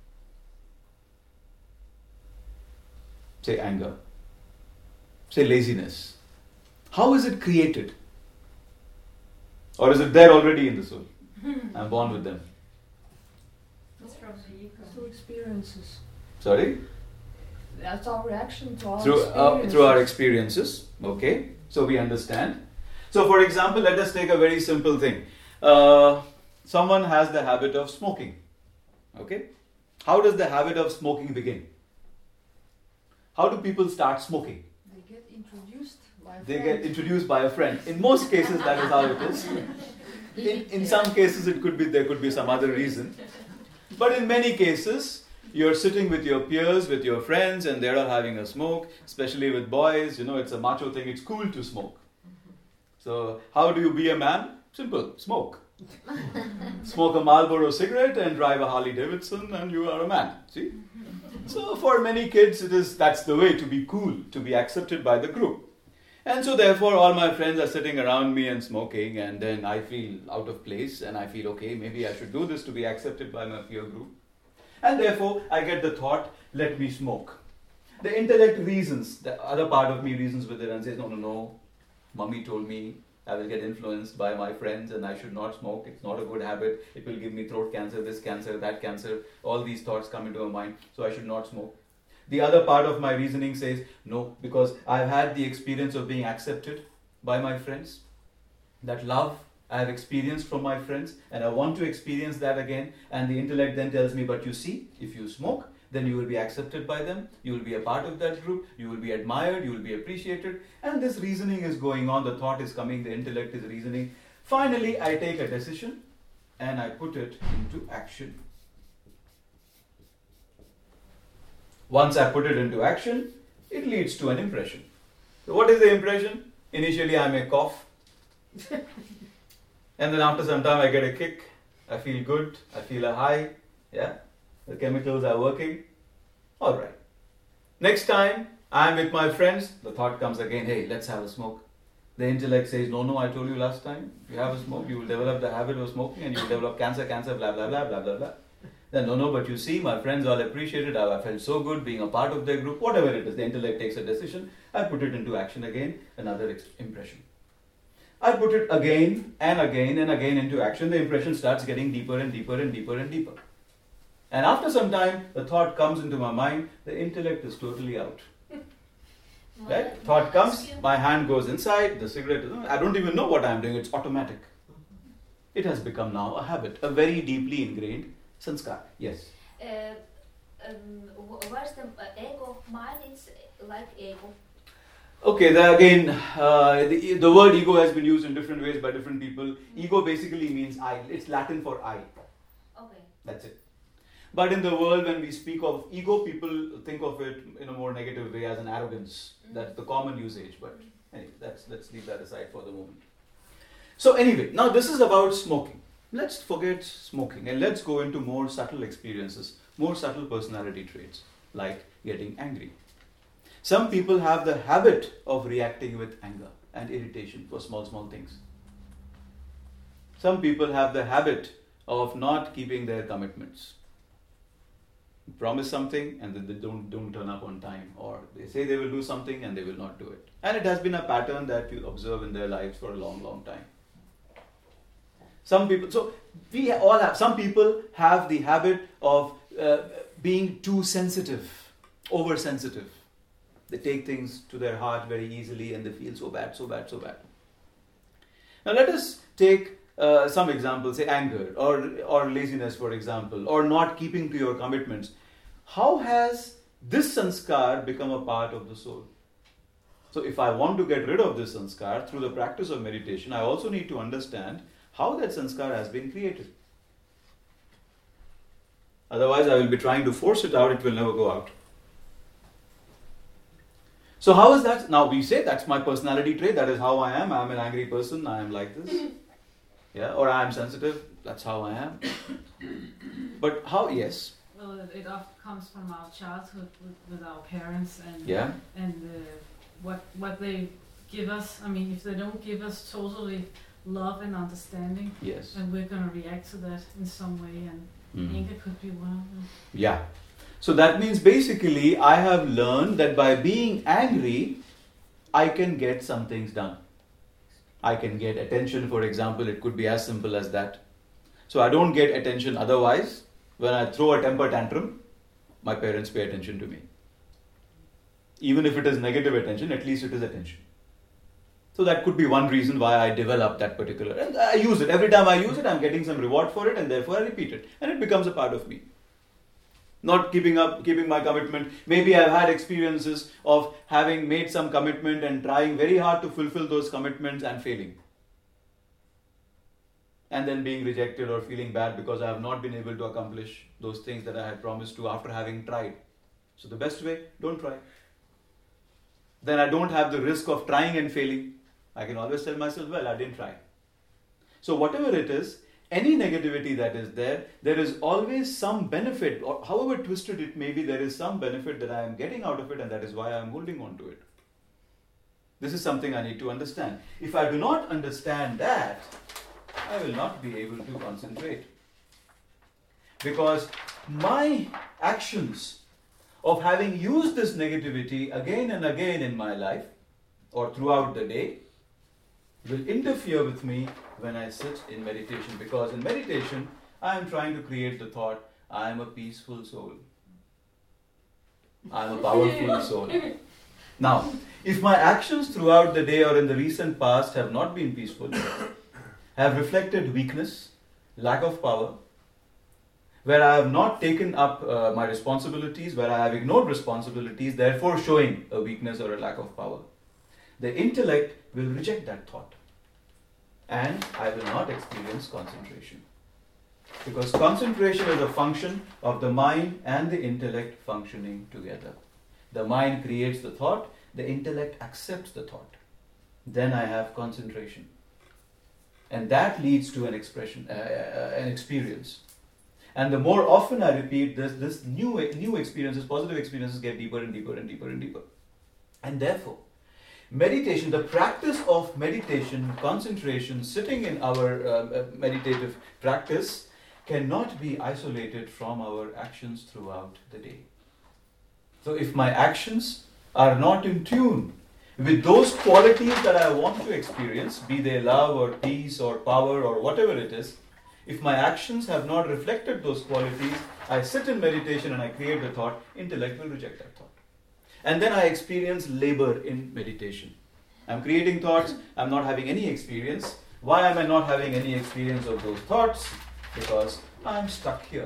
Say anger. Say laziness. How is it created? Or is it there already in the soul? I'm born with them. That's from the ego. Through experiences. Sorry? That's our reaction to our Through, uh, experiences. through our experiences. Okay. So we understand. So for example, let us take a very simple thing. Uh, someone has the habit of smoking. Okay. How does the habit of smoking begin? How do people start smoking? They get introduced by a They friend. get introduced by a friend. In most cases, that is how it is. In, in some cases, it could be there could be some other reason. But in many cases, you're sitting with your peers, with your friends, and they're all having a smoke. Especially with boys, you know, it's a macho thing. It's cool to smoke. So, how do you be a man? Simple, smoke. Smoke a Marlboro cigarette and drive a Harley Davidson, and you are a man. See? So for many kids, it is that's the way to be cool, to be accepted by the group. And so therefore all my friends are sitting around me and smoking, and then I feel out of place and I feel, okay, maybe I should do this to be accepted by my peer group. And therefore I get the thought, let me smoke. The intellect reasons, the other part of me reasons with it and says, no, no, no, mommy told me I will get influenced by my friends and I should not smoke. It's not a good habit. It will give me throat cancer, this cancer, that cancer. All these thoughts come into my mind, so I should not smoke. The other part of my reasoning says, no, because I've had the experience of being accepted by my friends. That love I have experienced from my friends, and I want to experience that again. And the intellect then tells me, but you see, if you smoke, then you will be accepted by them, you will be a part of that group, you will be admired, you will be appreciated. And this reasoning is going on, the thought is coming, the intellect is reasoning. Finally, I take a decision and I put it into action. Once I put it into action, it leads to an impression. So what is the impression? Initially I may cough. And then after some time I get a kick, I feel good, I feel a high, yeah. The chemicals are working. All right. Next time I'm with my friends, the thought comes again, hey, let's have a smoke. The intellect says, no, no, I told you last time, if you have a smoke, you will develop the habit of smoking and you will develop cancer, cancer, blah, blah, blah, blah, blah, blah. Then, no, no, but you see, my friends all appreciate it. I felt so good being a part of their group. Whatever it is, the intellect takes a decision. I put it into action again, another ex- impression. I put it again and again and again into action. The impression starts getting deeper and deeper and deeper and deeper. And after some time, the thought comes into my mind, the intellect is totally out. Right? Thought comes, my hand goes inside, the cigarette, I don't even know what I'm doing, it's automatic. It has become now a habit, a very deeply ingrained sanskar. Yes? Uh, um, wh- where's the uh, ego? Mine is like ego. Okay, there again, uh, the, the word ego has been used in different ways by different people. Ego basically means I, it's Latin for I. Okay. That's it. But in the world, when we speak of ego, people think of it in a more negative way as an arrogance. Mm. That's the common usage. But anyway, that's, let's leave that aside for the moment. So anyway, now this is about smoking. Let's forget smoking and let's go into more subtle experiences, more subtle personality traits, like getting angry. Some people have the habit of reacting with anger and irritation for small, small things. Some people have the habit of not keeping their commitments. Promise something and then they don't, don't turn up on time, or they say they will do something and they will not do it. And it has been a pattern that you observe in their lives for a long, long time. Some people, so we all have, some people have the habit of uh, being too sensitive, oversensitive. They take things to their heart very easily and they feel so bad, so bad, so bad. Now let us take uh, some examples, say anger or, or laziness, for example, or not keeping to your commitments. How has this sanskar become a part of the soul? So if I want to get rid of this sanskar through the practice of meditation, I also need to understand how that sanskar has been created. Otherwise, I will be trying to force it out, it will never go out. So how is that? Now we say that's my personality trait, that is how I am. I am an angry person, I am like this. Yeah, or I am sensitive, that's how I am. But how, yes. Well, it, it often comes from our childhood with, with our parents and Yeah. and uh, what what they give us. I mean, if they don't give us totally love and understanding, Yes. then we're going to react to that in some way, and Mm. anger could be one of them. Yeah. So that means basically I have learned that by being angry, I can get some things done. I can get attention, for example, it could be as simple as that. So I don't get attention otherwise. When I throw a temper tantrum, my parents pay attention to me. Even if it is negative attention, at least it is attention. So that could be one reason why I develop that particular, and I use it. Every time I use it, I'm getting some reward for it, and therefore I repeat it. And it becomes a part of me. Not keeping up, keeping my commitment. Maybe I've had experiences of having made some commitment and trying very hard to fulfill those commitments and failing. And then being rejected or feeling bad because I have not been able to accomplish those things that I had promised to after having tried. So the best way, don't try. Then I don't have the risk of trying and failing. I can always tell myself, well, I didn't try. So whatever it is, any negativity that is there, there is always some benefit, or however twisted it may be, there is some benefit that I am getting out of it, and that is why I am holding on to it. This is something I need to understand. If I do not understand that, I will not be able to concentrate. Because my actions of having used this negativity again and again in my life, or throughout the day, will interfere with me when I sit in meditation. Because in meditation, I am trying to create the thought, I am a peaceful soul. I am a powerful soul. Now, if my actions throughout the day or in the recent past have not been peaceful, have reflected weakness, lack of power, where I have not taken up uh, my responsibilities, where I have ignored responsibilities, therefore showing a weakness or a lack of power, the intellect will reject that thought. And I will not experience concentration. Because concentration is a function of the mind and the intellect functioning together. The mind creates the thought, the intellect accepts the thought. Then I have concentration. And that leads to an expression, uh, uh, an experience. And the more often I repeat this, this new, new experiences, positive experiences get deeper and deeper and deeper and deeper. And therefore, meditation, the practice of meditation, concentration, sitting in our uh, meditative practice cannot be isolated from our actions throughout the day. So if my actions are not in tune with those qualities that I want to experience, be they love or peace or power or whatever it is, if my actions have not reflected those qualities, I sit in meditation and I create the thought, intellect will reject that thought. And then I experience labor in meditation. I'm creating thoughts, I'm not having any experience. Why am I not having any experience of those thoughts? Because I'm stuck here.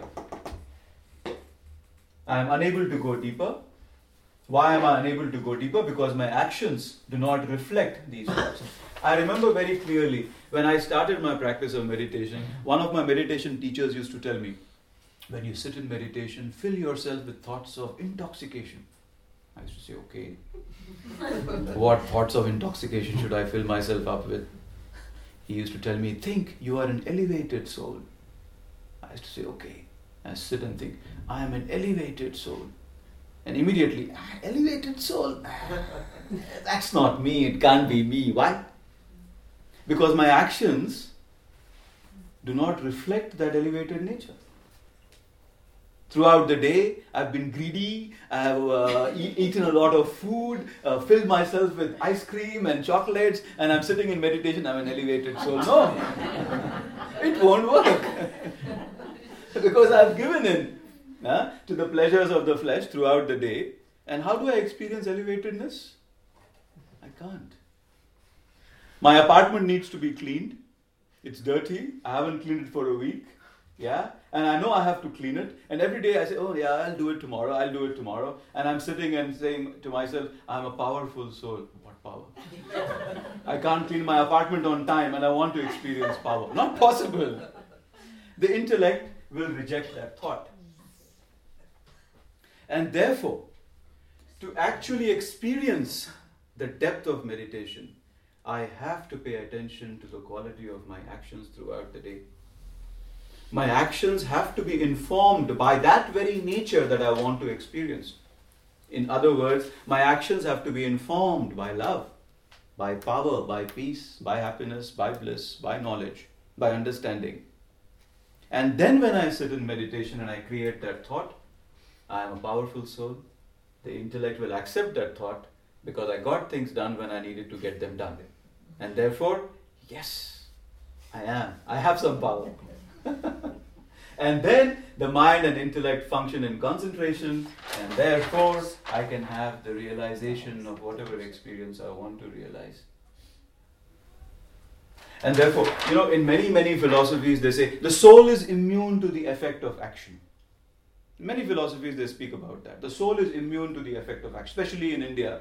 I'm unable to go deeper. Why am I unable to go deeper? Because my actions do not reflect these thoughts. I remember very clearly when I started my practice of meditation, one of my meditation teachers used to tell me, when you sit in meditation, fill yourself with thoughts of intoxication. I used to say, okay, what thoughts of intoxication should I fill myself up with? He used to tell me, think you are an elevated soul. I used to say, okay. I sit and think, I am an elevated soul. And immediately, ah, elevated soul, ah, that's not me, it can't be me. Why? Because my actions do not reflect that elevated nature. Throughout the day, I've been greedy, I have uh, e- eaten a lot of food, uh, filled myself with ice cream and chocolates, and I'm sitting in meditation, I'm an elevated soul. No, it won't work. Because I've given in uh, to the pleasures of the flesh throughout the day. And how do I experience elevatedness? I can't. My apartment needs to be cleaned. It's dirty. I haven't cleaned it for a week. Yeah, and I know I have to clean it. And every day I say, oh yeah, I'll do it tomorrow. I'll do it tomorrow. And I'm sitting and saying to myself, I'm a powerful soul. What power? I can't clean my apartment on time and I want to experience power. Not possible. The intellect will reject that thought. And therefore, to actually experience the depth of meditation, I have to pay attention to the quality of my actions throughout the day. My actions have to be informed by that very nature that I want to experience. In other words, my actions have to be informed by love, by power, by peace, by happiness, by bliss, by knowledge, by understanding. And then when I sit in meditation and I create that thought, I am a powerful soul. The intellect will accept that thought because I got things done when I needed to get them done. And therefore, yes, I am. I have some power. And then the mind and intellect function in concentration, and therefore I can have the realization of whatever experience I want to realize. And therefore, you know, in many, many philosophies they say the soul is immune to the effect of action. In many philosophies they speak about that. The soul is immune to the effect of action, especially in India.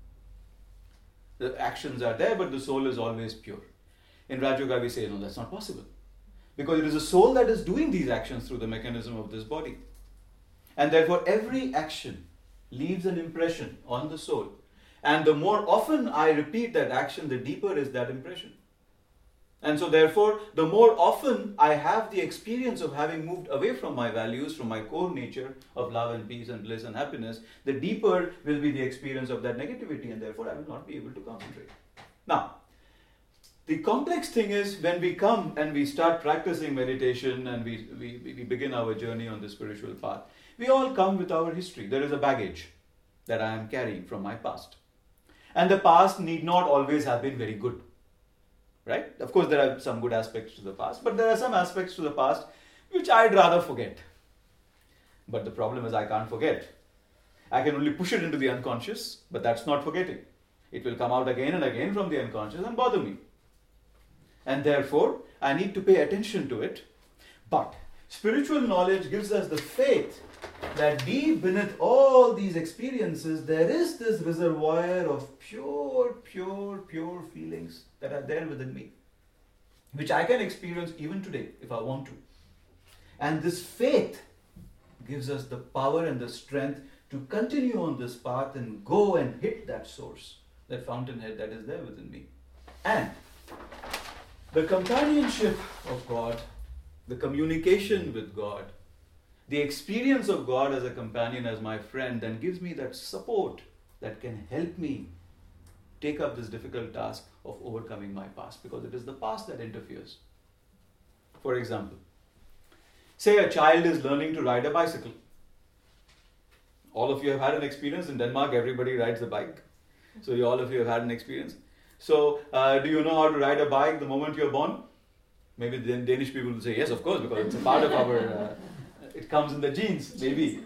The actions are there, but the soul is always pure. In Raj Yoga we say, no, that's not possible. Because it is the soul that is doing these actions through the mechanism of this body. And therefore every action leaves an impression on the soul. And the more often I repeat that action, the deeper is that impression. And so therefore, the more often I have the experience of having moved away from my values, from my core nature of love and peace and bliss and happiness, the deeper will be the experience of that negativity, and therefore I will not be able to concentrate. Now, the complex thing is when we come and we start practicing meditation and we, we, we begin our journey on the spiritual path, we all come with our history. There is a baggage that I am carrying from my past. And the past need not always have been very good. Right? Of course, there are some good aspects to the past, but there are some aspects to the past which I'd rather forget. But the problem is I can't forget. I can only push it into the unconscious, but that's not forgetting. It will come out again and again from the unconscious and bother me. And therefore, I need to pay attention to it. But spiritual knowledge gives us the faith that deep beneath all these experiences, there is this reservoir of pure, pure, pure feelings that are there within me, which I can experience even today if I want to. And this faith gives us the power and the strength to continue on this path and go and hit that source, that fountainhead that is there within me. And the companionship of God, the communication with God, the experience of God as a companion, as my friend, then gives me that support that can help me take up this difficult task of overcoming my past, because it is the past that interferes. For example, say a child is learning to ride a bicycle. All of you have had an experience. In Denmark, everybody rides a bike. So you, all of you have had an experience. So uh, do you know how to ride a bike the moment you're born? Maybe the Danish people will say yes, of course, because it's a part of our... Uh, it comes in the genes, maybe.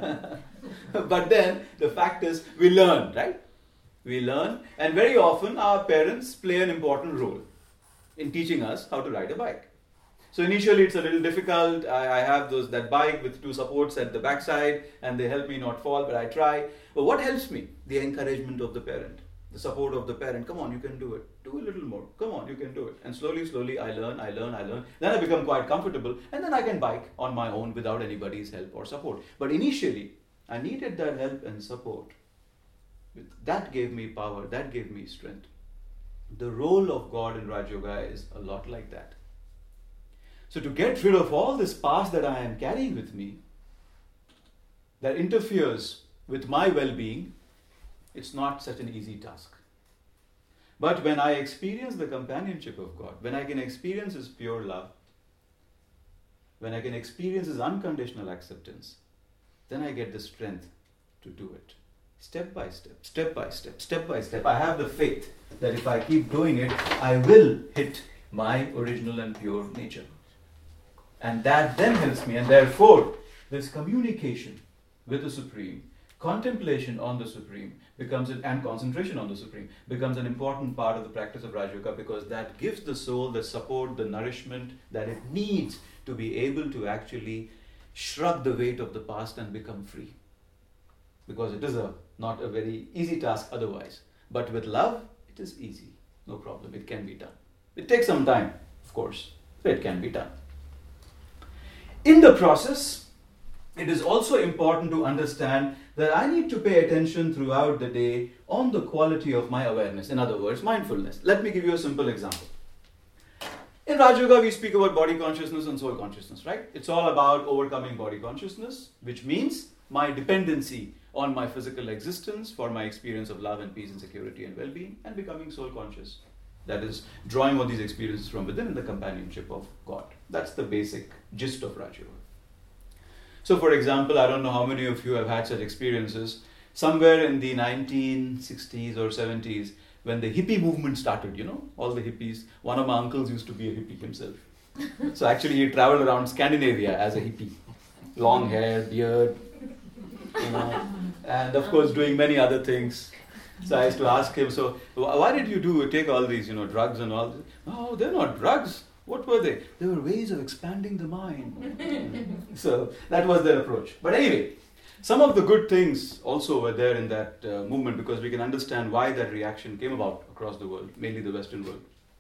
But then the fact is we learn, right? We learn, and very often our parents play an important role in teaching us how to ride a bike. So initially it's a little difficult. I, I have those that bike with two supports at the backside and they help me not fall, but I try. But what helps me? The encouragement of the parent, the support of the parent. Come on, you can do it. Do a little more. Come on, you can do it. And slowly, slowly I learn, I learn, I learn. Then I become quite comfortable, and then I can bike on my own without anybody's help or support. But initially, I needed that help and support. That gave me power, that gave me strength. The role of God in Raj Yoga is a lot like that. So to get rid of all this past that I am carrying with me, that interferes with my well-being, it's not such an easy task. But when I experience the companionship of God, when I can experience His pure love, when I can experience His unconditional acceptance, then I get the strength to do it. Step by step, step by step, step by step. I have the faith that if I keep doing it, I will hit my original and pure nature. And that then helps me. And therefore, this communication with the Supreme, contemplation on the Supreme, becomes an, and concentration on the Supreme becomes an important part of the practice of Raj Yoga, because that gives the soul the support, the nourishment that it needs to be able to actually shrug the weight of the past and become free. Because it is a not a very easy task otherwise. But with love, it is easy. No problem. It can be done. It takes some time, of course, but it can be done. In the process, it is also important to understand that I need to pay attention throughout the day on the quality of my awareness. In other words, mindfulness. Let me give you a simple example. In Raj Yoga, we speak about body consciousness and soul consciousness, right? It's all about overcoming body consciousness, which means my dependency on my physical existence for my experience of love and peace and security and well-being, and becoming soul conscious. That is, drawing all these experiences from within in the companionship of God. That's the basic gist of Raj Yoga. So, for example, I don't know how many of you have had such experiences. Somewhere in the nineteen sixties or seventies, when the hippie movement started, you know, all the hippies, one of my uncles used to be a hippie himself. So actually he traveled around Scandinavia as a hippie. Long hair, beard, you know, and of course doing many other things. So I used to ask him, so why did you do take all these, you know, drugs and all this? No, they're not drugs. What were they? They were ways of expanding the mind. So that was their approach. But anyway, some of the good things also were there in that uh, movement, because we can understand why that reaction came about across the world, mainly the Western world.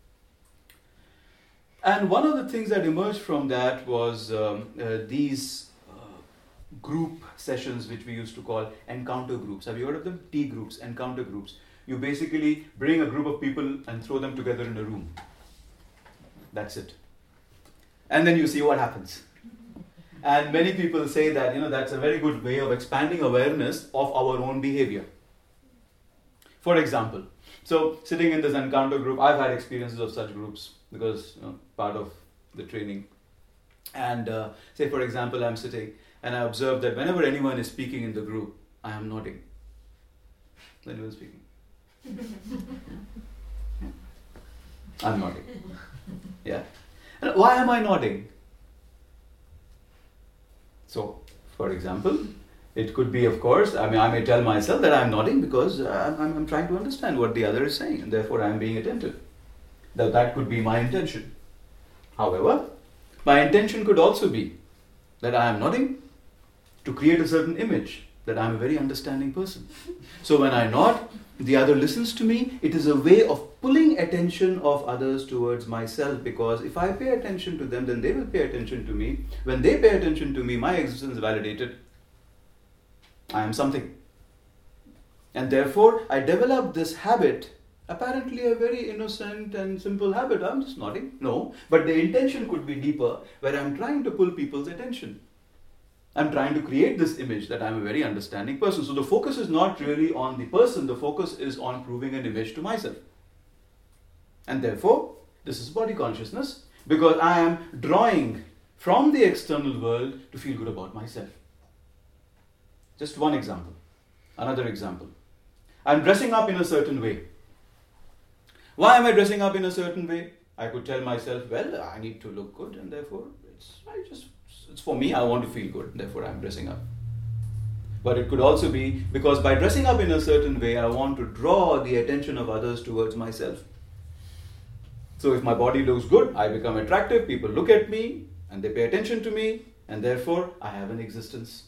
And one of the things that emerged from that was um, uh, these uh, group sessions, which we used to call encounter groups. Have you heard of them? T groups, encounter groups. You basically bring a group of people and throw them together in a room. That's it. And then you see what happens. And many people say that, you know, that's a very good way of expanding awareness of our own behavior. For example, so sitting in this encounter group, I've had experiences of such groups because, you know, part of the training. And uh, say, for example, I'm sitting and I observe that whenever anyone is speaking in the group, I am nodding. Anyone speaking? I'm nodding. Yeah. And why am I nodding? So, for example, it could be, of course, I mean, I may tell myself that I'm nodding because I'm, I'm, I'm trying to understand what the other is saying, and therefore I'm being attentive. That, that could be my intention. However, my intention could also be that I am nodding to create a certain image that I'm a very understanding person. So when I nod, the other listens to me. It is a way of pulling attention of others towards myself, because if I pay attention to them, then they will pay attention to me. When they pay attention to me, my existence is validated. I am something. And therefore, I developed this habit, apparently a very innocent and simple habit. I'm just nodding. No, but the intention could be deeper, where I'm trying to pull people's attention. I'm trying to create this image that I'm a very understanding person. So the focus is not really on the person, the focus is on proving an image to myself. And therefore, this is body consciousness, because I am drawing from the external world to feel good about myself. Just one example. Another example. I'm dressing up in a certain way. Why am I dressing up in a certain way? I could tell myself, well, I need to look good, and therefore it's I just it's for me, I want to feel good, therefore I'm dressing up. But it could also be because by dressing up in a certain way, I want to draw the attention of others towards myself. So if my body looks good, I become attractive, people look at me and they pay attention to me, and therefore I have an existence.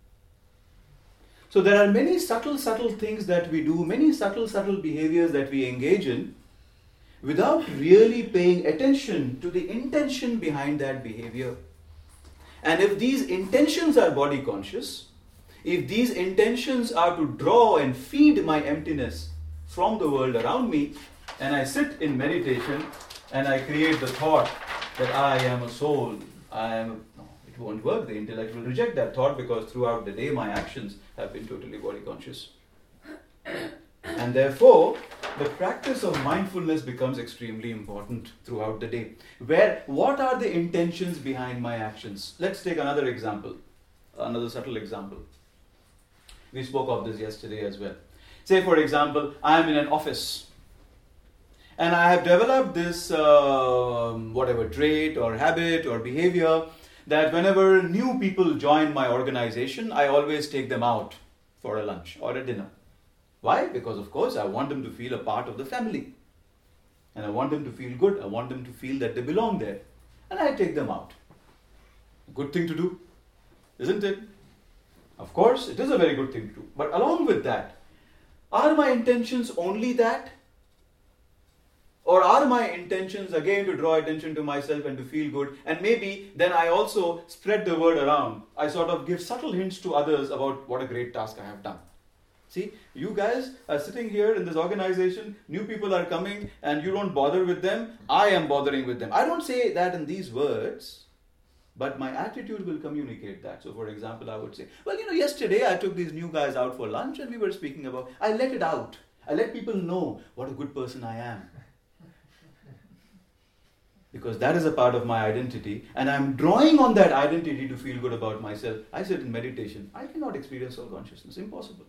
So there are many subtle, subtle things that we do, many subtle, subtle behaviors that we engage in without really paying attention to the intention behind that behavior. And if these intentions are body conscious, if these intentions are to draw and feed my emptiness from the world around me, and I sit in meditation and I create the thought that I am a soul, I am, no, it won't work. The intellect will reject that thought, because throughout the day my actions have been totally body conscious. And therefore, the practice of mindfulness becomes extremely important throughout the day. Where, what are the intentions behind my actions? Let's take another example, another subtle example. We spoke of this yesterday as well. Say, for example, I am in an office and I have developed this uh, whatever trait or habit or behavior that whenever new people join my organization, I always take them out for a lunch or a dinner. Why? Because of course I want them to feel a part of the family. And I want them to feel good. I want them to feel that they belong there. And I take them out. Good thing to do, isn't it? Of course, it is a very good thing to do. But along with that, are my intentions only that? Or are my intentions again to draw attention to myself and to feel good? And maybe then I also spread the word around. I sort of give subtle hints to others about what a great task I have done. See, you guys are sitting here in this organization, new people are coming and you don't bother with them. I am bothering with them. I don't say that in these words, but my attitude will communicate that. So for example, I would say, well, you know, yesterday I took these new guys out for lunch and we were speaking about, I let it out. I let people know what a good person I am. Because that is a part of my identity and I'm drawing on that identity to feel good about myself. I sit in meditation. I cannot experience soul consciousness. Impossible.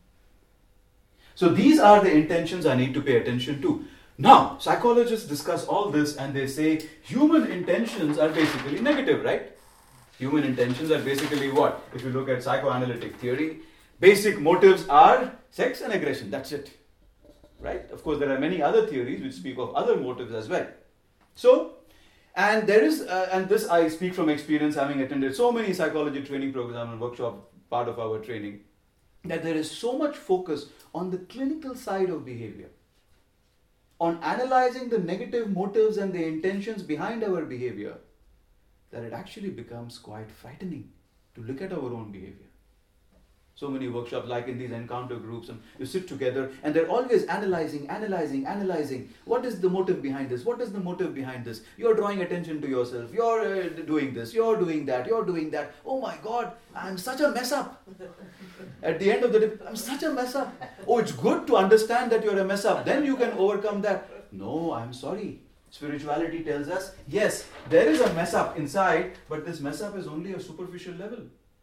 So these are the intentions I need to pay attention to. Now, psychologists discuss all this and they say human intentions are basically negative, right? Human intentions are basically what? If you look at psychoanalytic theory, basic motives are sex and aggression. That's it. Right? Of course, there are many other theories which speak of other motives as well. So, and there is, uh, and this I speak from experience, having attended so many psychology training programs and workshop, part of our training, that there is so much focus on the clinical side of behavior, on analyzing the negative motives and the intentions behind our behavior, that it actually becomes quite frightening to look at our own behavior. So many workshops like in these encounter groups and you sit together and they're always analyzing, analyzing, analyzing. What is the motive behind this? What is the motive behind this? You're drawing attention to yourself. You're uh, doing this. You're doing that. You're doing that. Oh my God, I'm such a mess up. At the end of the day, I'm such a mess up. Oh, it's good to understand that you're a mess up. Then you can overcome that. No, I'm sorry. Spirituality tells us, yes, there is a mess up inside, but this mess up is only a superficial level.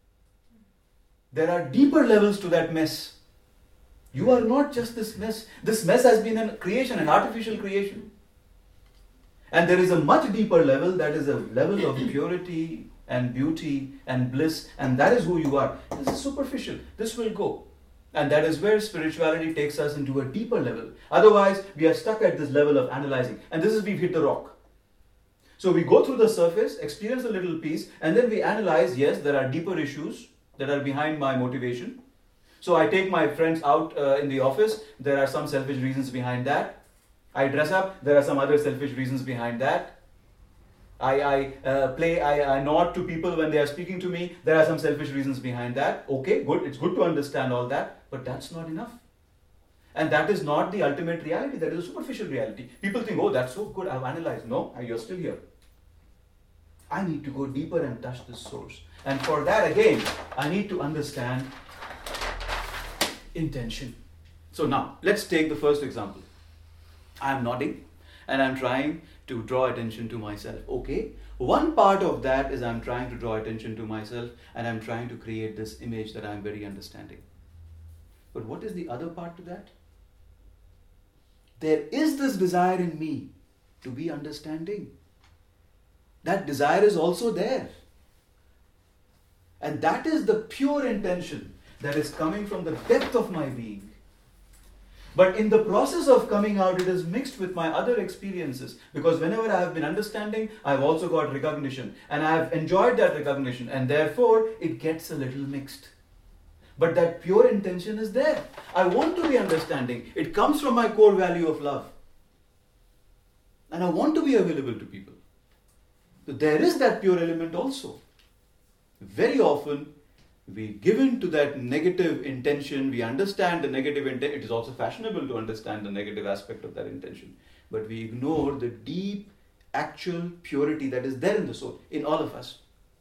There are deeper levels to that mess. You are not just this mess. This mess has been a creation, an artificial creation. And there is a much deeper level that is a level of purity and beauty and bliss, and that is who you are. This is superficial. This will go. And that is where spirituality takes us into a deeper level. Otherwise, we are stuck at this level of analyzing. And this is we've hit the rock. So we go through the surface, experience a little peace, and then we analyze, yes, there are deeper issues that are behind my motivation. So I take my friends out uh, in the office. There are some selfish reasons behind that. I dress up. There are some other selfish reasons behind that. I, I uh, play, I, I nod to people when they are speaking to me. There are some selfish reasons behind that. Okay, good. It's good to understand all that. But that's not enough. And that is not the ultimate reality. That is a superficial reality. People think, oh, that's so good. I've analyzed. No, you're still here. I need to go deeper and touch the source. And for that, again, I need to understand intention. So now, let's take the first example. I'm nodding and I'm trying to draw attention to myself. Okay, one part of that is I'm trying to draw attention to myself and I'm trying to create this image that I'm very understanding. But what is the other part to that? There is this desire in me to be understanding. That desire is also there. And that is the pure intention that is coming from the depth of my being. But in the process of coming out, it is mixed with my other experiences. Because whenever I have been understanding, I've also got recognition. And I have enjoyed that recognition. And therefore, it gets a little mixed. But that pure intention is there. I want to be understanding. It comes from my core value of love. And I want to be available to people. So there is that pure element also. Very often, we give in to that negative intention, we understand the negative intent. It is also fashionable to understand the negative aspect of that intention. But we ignore the deep, actual purity that is there in the soul, in all of us.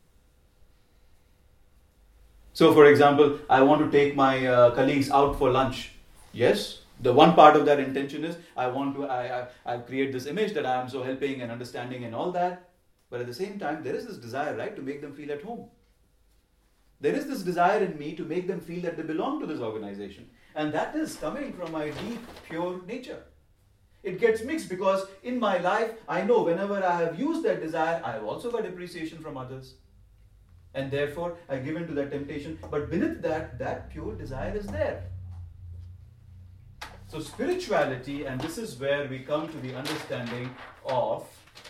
So for example, I want to take my uh, colleagues out for lunch. Yes, the one part of that intention is, I want to, I, I, I create this image that I am so helping and understanding and all that. But at the same time, there is this desire, right, to make them feel at home. There is this desire in me to make them feel that they belong to this organization. And that is coming from my deep, pure nature. It gets mixed because in my life, I know whenever I have used that desire, I have also got appreciation from others. And therefore, I give in to that temptation. But beneath that, that pure desire is there. So spirituality, and this is where we come to the understanding of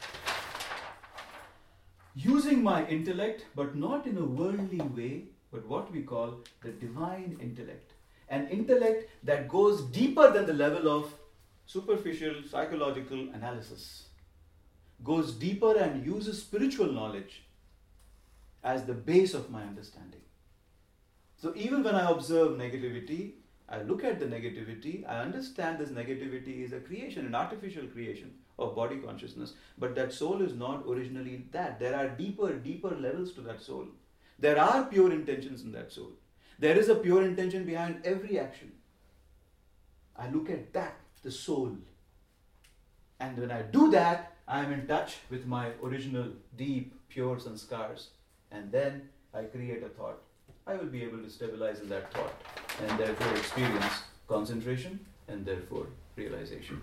using my intellect, but not in a worldly way, but what we call the divine intellect. An intellect that goes deeper than the level of superficial psychological analysis, goes deeper and uses spiritual knowledge as the base of my understanding. So even when I observe negativity, I look at the negativity, I understand this negativity is a creation, an artificial creation of body consciousness, but that soul is not originally that. There are deeper, deeper levels to that soul. There are pure intentions in that soul. There is a pure intention behind every action. I look at that, the soul. And when I do that, I am in touch with my original, deep, pure sanskars. And then I create a thought. I will be able to stabilize in that thought and therefore experience concentration and therefore realization.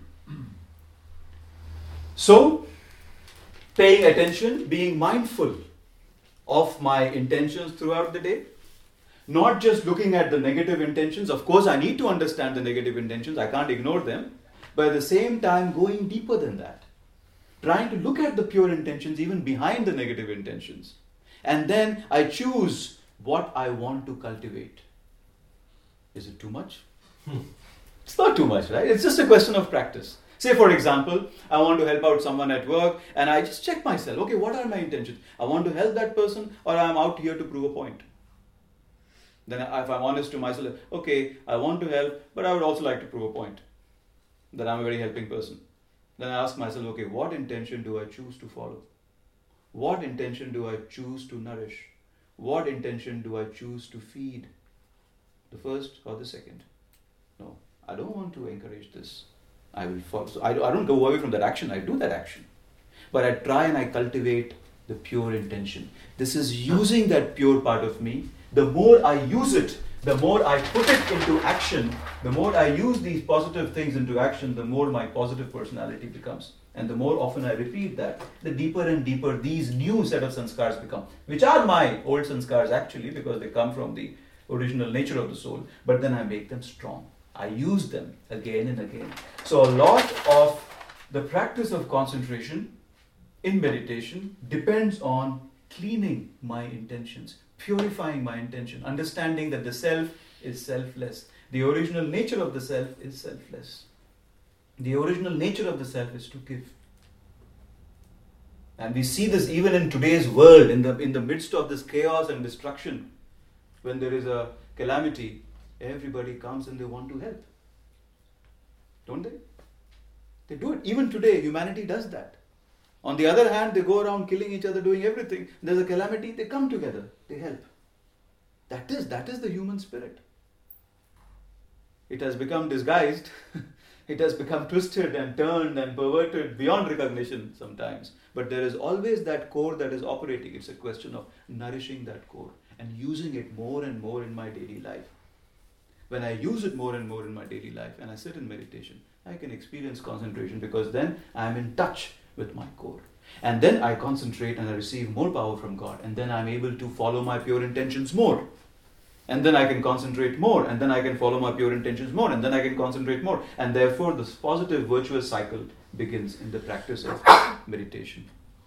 So, paying attention, being mindful of my intentions throughout the day, not just looking at the negative intentions. Of course, I need to understand the negative intentions. I can't ignore them. But at the same time, going deeper than that. Trying to look at the pure intentions even behind the negative intentions. And then I choose what I want to cultivate. Is it too much? It's not too much, right? It's just a question of practice. Say, for example, I want to help out someone at work and I just check myself. Okay, what are my intentions? I want to help that person or I am out here to prove a point. Then if I'm honest to myself, okay, I want to help, but I would also like to prove a point that I'm a very helping person. Then I ask myself, okay, what intention do I choose to follow? What intention do I choose to nourish? What intention do I choose to feed? The first or the second? No, I don't want to encourage this. I will follow. So I, I don't go away from that action. I do that action. But I try and I cultivate the pure intention. This is using that pure part of me. The more I use it, the more I put it into action, the more I use these positive things into action, the more my positive personality becomes. And the more often I repeat that, the deeper and deeper these new set of sanskars become, which are my old sanskars actually, because they come from the original nature of the soul, but then I make them strong. I use them again and again. So a lot of the practice of concentration in meditation depends on cleaning my intentions, purifying my intention, understanding that the self is selfless. The original nature of the self is selfless. The original nature of the self is to give. And we see this even in today's world, in the in the midst of this chaos and destruction. When there is a calamity, everybody comes and they want to help. Don't they? They do it. Even today, humanity does that. On the other hand, they go around killing each other, doing everything. There's a calamity, they come together, they help. That is, that is the human spirit. It has become disguised. It has become twisted and turned and perverted beyond recognition sometimes. But there is always that core that is operating. It's a question of nourishing that core and using it more and more in my daily life. When I use it more and more in my daily life and I sit in meditation, I can experience concentration because then I am in touch with my core. And then I concentrate and I receive more power from God. And then I'm able to follow my pure intentions more. And then I can concentrate more. And then I can follow my pure intentions more. And then I can concentrate more. And therefore this positive virtuous cycle begins in the practice of meditation.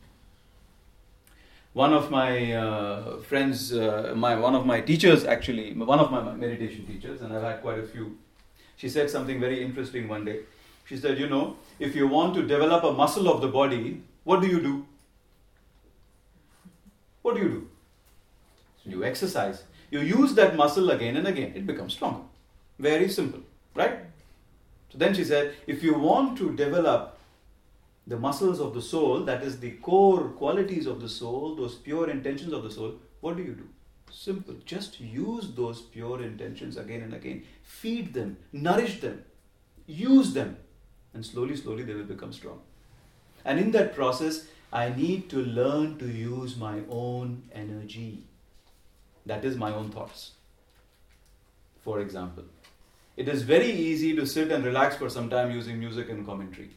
One of my uh, friends, uh, my one of my teachers actually, one of my meditation teachers, and I've had quite a few, she said something very interesting one day. She said, you know, if you want to develop a muscle of the body, what do you do? What do you do? You exercise. You use that muscle again and again. It becomes stronger. Very simple, right? So then she said, if you want to develop the muscles of the soul, that is the core qualities of the soul, those pure intentions of the soul, what do you do? Simple. Just use those pure intentions again and again. Feed them, nourish them, use them. And slowly, slowly they will become strong. And in that process, I need to learn to use my own energy. That is my own thoughts. For example, it is very easy to sit and relax for some time using music and commentary.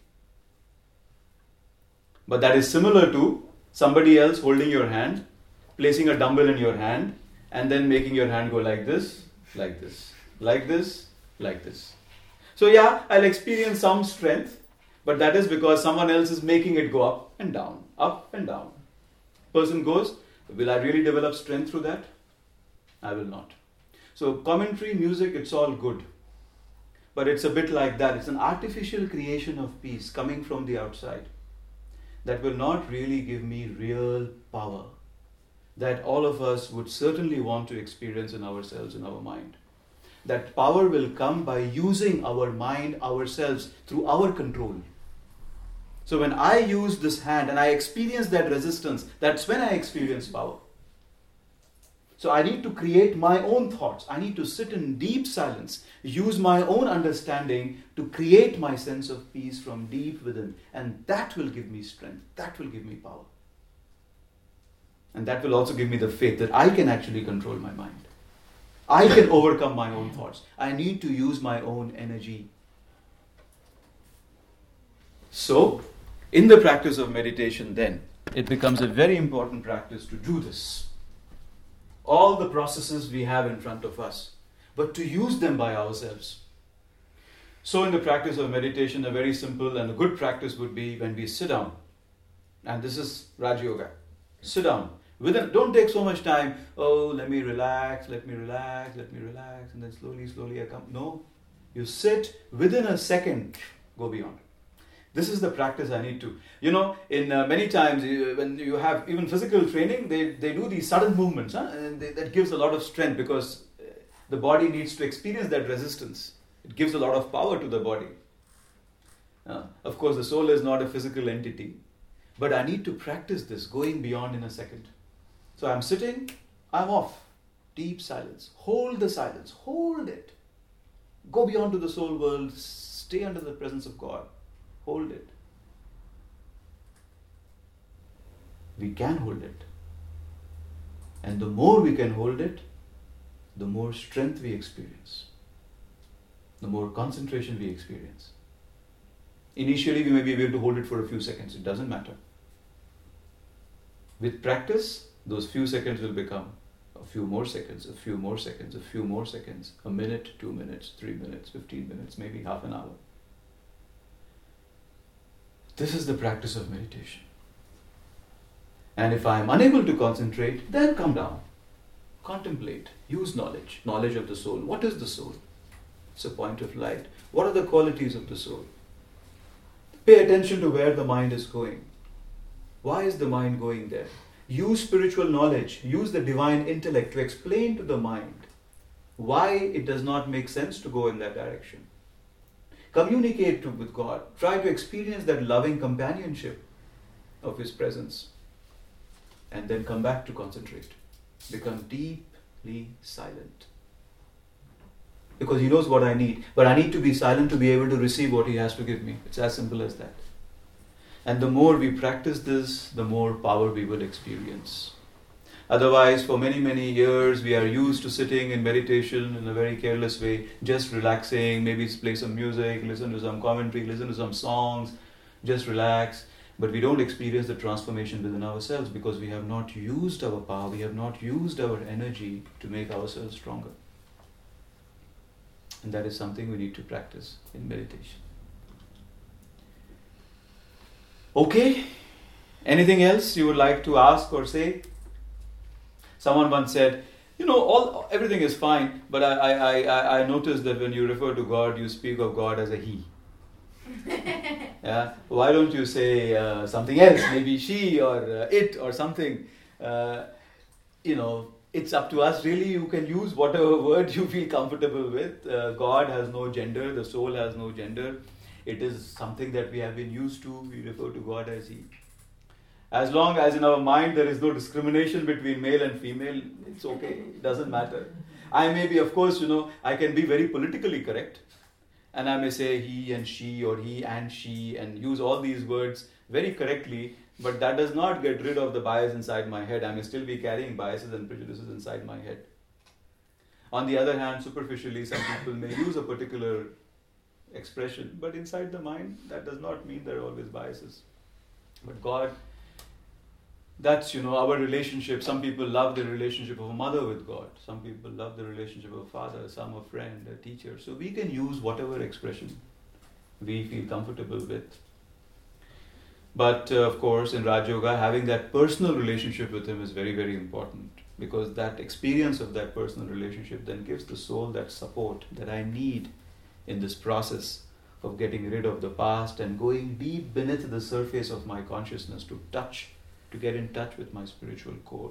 But that is similar to somebody else holding your hand, placing a dumbbell in your hand, and then making your hand go like this, like this, like this, like this. So yeah, I'll experience some strength, but that is because someone else is making it go up and down, up and down. Person goes, will I really develop strength through that? I will not. So commentary, music, it's all good. but it's a bit like that. It's an artificial creation of peace coming from the outside that will not really give me real power that all of us would certainly want to experience in ourselves, in our mind. That power will come by using our mind, ourselves, through our control. So when I use this hand and I experience that resistance, that's when I experience power. So I need to create my own thoughts. I need to sit in deep silence, use my own understanding to create my sense of peace from deep within. And that will give me strength. That will give me power. And that will also give me the faith that I can actually control my mind. I can overcome my own thoughts. I need to use my own energy. So, in the practice of meditation then, it becomes a very important practice to do this. All the processes we have in front of us, but to use them by ourselves. So in the practice of meditation, a very simple and a good practice would be when we sit down. And this is Raja Yoga. Sit down. Within, don't take so much time. Oh, let me relax, let me relax, let me relax. And then slowly, slowly I come. No. You sit within a second, go beyond. This is the practice I need to. You know, in uh, many times uh, when you have even physical training, they, they do these sudden movements. Huh? And they, that gives a lot of strength because uh, the body needs to experience that resistance. It gives a lot of power to the body. Uh, of course, the soul is not a physical entity. But I need to practice this, going beyond in a second. So I'm sitting, I'm off. Deep silence. Hold the silence. Hold it. Go beyond to the soul world. Stay under the presence of God. Hold it. We can hold it. And the more we can hold it, the more strength we experience. The more concentration we experience. Initially, we may be able to hold it for a few seconds. It doesn't matter. With practice, those few seconds will become a few more seconds, a few more seconds, a few more seconds, a minute, two minutes, three minutes, fifteen minutes, maybe half an hour. This is the practice of meditation. And if I am unable to concentrate, then come down. Contemplate. Use knowledge. Knowledge of the soul. What is the soul? It's a point of light. What are the qualities of the soul? Pay attention to where the mind is going. Why is the mind going there? Use spiritual knowledge. Use the divine intellect to explain to the mind why it does not make sense to go in that direction. Communicate to, with God. Try to experience that loving companionship of His presence. And then come back to concentrate. Become deeply silent. Because He knows what I need. But I need to be silent to be able to receive what He has to give me. It's as simple as that. And the more we practice this, the more power we will experience. Otherwise, for many, many years, we are used to sitting in meditation in a very careless way, just relaxing, maybe play some music, listen to some commentary, listen to some songs, just relax. But we don't experience the transformation within ourselves because we have not used our power, we have not used our energy to make ourselves stronger. And that is something we need to practice in meditation. Okay, anything else you would like to ask or say? Someone once said, you know, all everything is fine, but I, I, I, I noticed that when you refer to God, you speak of God as a He. Yeah, why don't you say uh, something else, maybe she or uh, it or something? Uh, you know, it's up to us really. You can use whatever word you feel comfortable with. Uh, God has no gender, the soul has no gender. It is something that we have been used to. We refer to God as He. As long as in our mind there is no discrimination between male and female, it's okay. It doesn't matter. I may be, of course, you know, I can be very politically correct. And I may say he and she or he and she and use all these words very correctly. But that does not get rid of the bias inside my head. I may still be carrying biases and prejudices inside my head. On the other hand, superficially, some people may use a particular expression. But inside the mind, that does not mean there are always biases. But God, that's, you know, our relationship. Some people love the relationship of a mother with God. Some people love the relationship of a father, some a friend, a teacher. So we can use whatever expression we feel comfortable with. But uh, of course, in Raja Yoga, having that personal relationship with Him is very, very important. Because that experience of that personal relationship then gives the soul that support that I need in this process of getting rid of the past and going deep beneath the surface of my consciousness to touch, to get in touch with my spiritual core.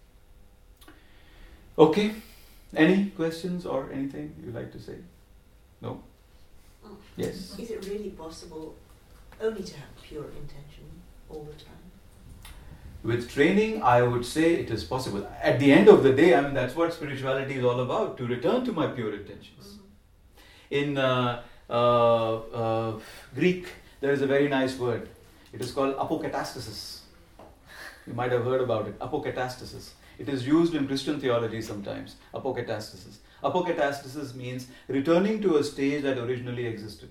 Okay, any questions or anything you'd like to say? No? Oh. Yes? Is it really possible only to have pure intention all the time? With training, I would say it is possible. At the end of the day, I mean, that's what spirituality is all about, to return to my pure intentions. Mm-hmm. In uh, uh, uh, Greek, there is a very nice word. It is called apokatastasis. You might have heard about it, apokatastasis. It is used in Christian theology sometimes, apokatastasis. Apokatastasis means returning to a stage that originally existed.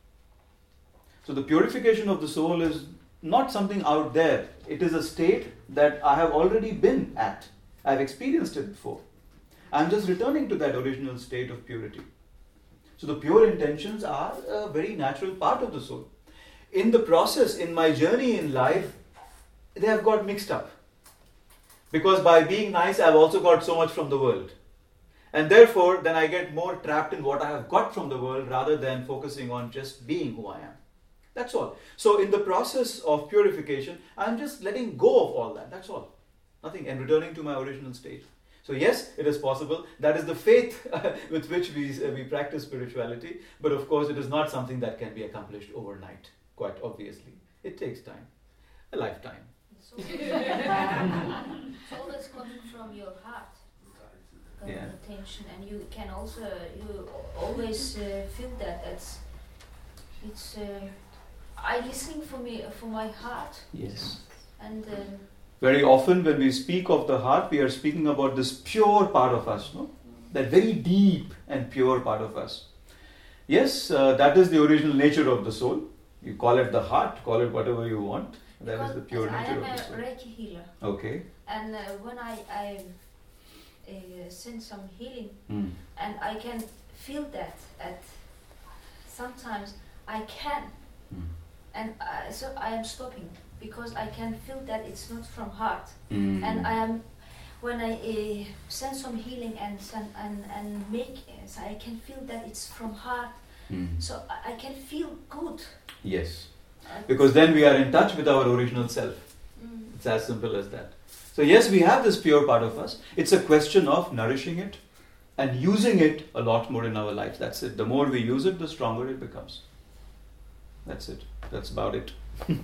So the purification of the soul is not something out there. It is a state that I have already been at. I have experienced it before. I am just returning to that original state of purity. So the pure intentions are a very natural part of the soul. In the process, in my journey in life, they have got mixed up. Because by being nice, I have also got so much from the world. And therefore, then I get more trapped in what I have got from the world rather than focusing on just being who I am. That's all. So in the process of purification, I'm just letting go of all that. That's all. Nothing. And returning to my original state. So yes, it is possible. That is the faith with which we, uh, we practice spirituality. But of course, it is not something that can be accomplished overnight. Quite obviously. It takes time. A lifetime. It's always, it's always coming from your heart. Yeah. Attention, and you can also you always uh, feel that that's it's uh, I listening for me for my heart. Yes. And um, very often when we speak of the heart, we are speaking about this pure part of us, no? That very deep and pure part of us. Yes, uh, that is the original nature of the soul. You call it the heart, call it whatever you want. That is the pure nature of the soul. I am a Reiki healer. Okay. And uh, when I I uh, send some healing, mm. and I can feel that at sometimes I can, mm. and uh, so I am stopping because I can feel that it's not from heart, mm. and I am when I uh, send some healing and send, and and make uh, so I can feel that it's from heart, mm. so I, I can feel good. Yes. Because then we are in touch with our original self. Mm. It's as simple as that. So yes, we have this pure part of us. It's a question of nourishing it and using it a lot more in our lives. That's it. The more we use it, the stronger it becomes. That's it. That's about it.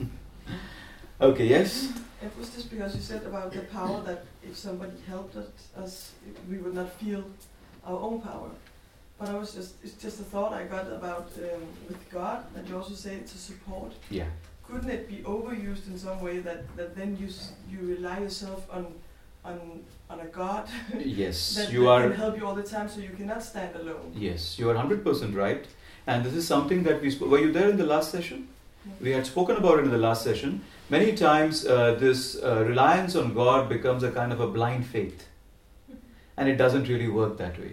Okay, yes? It was just because you said about the power that if somebody helped us, we would not feel our own power. But I was just, it's just a thought I got about um, with God, that you also say it's a support. Yeah. Couldn't it be overused in some way that, that then you you rely yourself on on on a God yes, that, you that are, can help you all the time, so you cannot stand alone? Yes, you are one hundred percent right. And this is something that we spoke. Were you there in the last session? Mm-hmm. We had spoken about it in the last session. Many times uh, this uh, reliance on God becomes a kind of a blind faith. And it doesn't really work that way.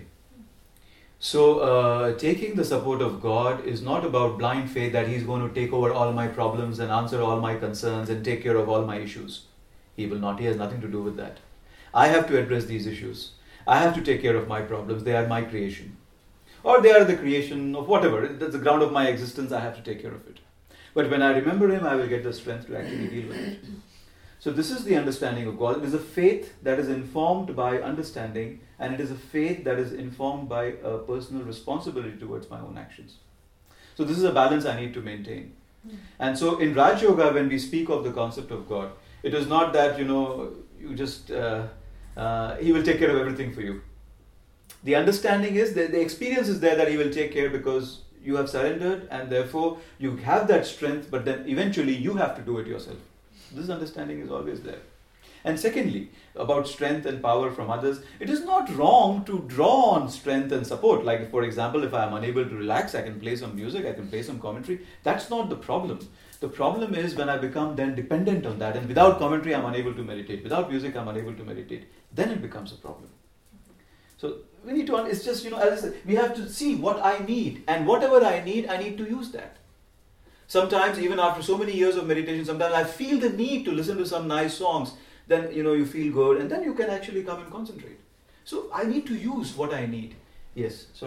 So, uh, taking the support of God is not about blind faith that He's going to take over all my problems and answer all my concerns and take care of all my issues. He will not. He has nothing to do with that. I have to address these issues. I have to take care of my problems. They are my creation. Or they are the creation of whatever. That's the ground of my existence. I have to take care of it. But when I remember Him, I will get the strength to actually deal with it. So this is the understanding of God. It is a faith that is informed by understanding, and it is a faith that is informed by a personal responsibility towards my own actions. So this is a balance I need to maintain. Mm. And so in Raj Yoga, when we speak of the concept of God, it is not that, you know, you just, uh, uh, He will take care of everything for you. The understanding is that the experience is there that He will take care because you have surrendered, and therefore you have that strength, but then eventually you have to do it yourself. This understanding is always there. And secondly, about strength and power from others, it is not wrong to draw on strength and support. Like, for example, if I am unable to relax, I can play some music, I can play some commentary. That's not the problem. The problem is when I become then dependent on that, and without commentary, I'm unable to meditate. Without music, I'm unable to meditate. Then it becomes a problem. So we need to, it's just, you know, as I said, we have to see what I need. And whatever I need, I need to use that. Sometimes, even after so many years of meditation, sometimes I feel the need to listen to some nice songs. Then, you know, you feel good, and then you can actually come and concentrate. So I need to use what I need. Yes, sorry?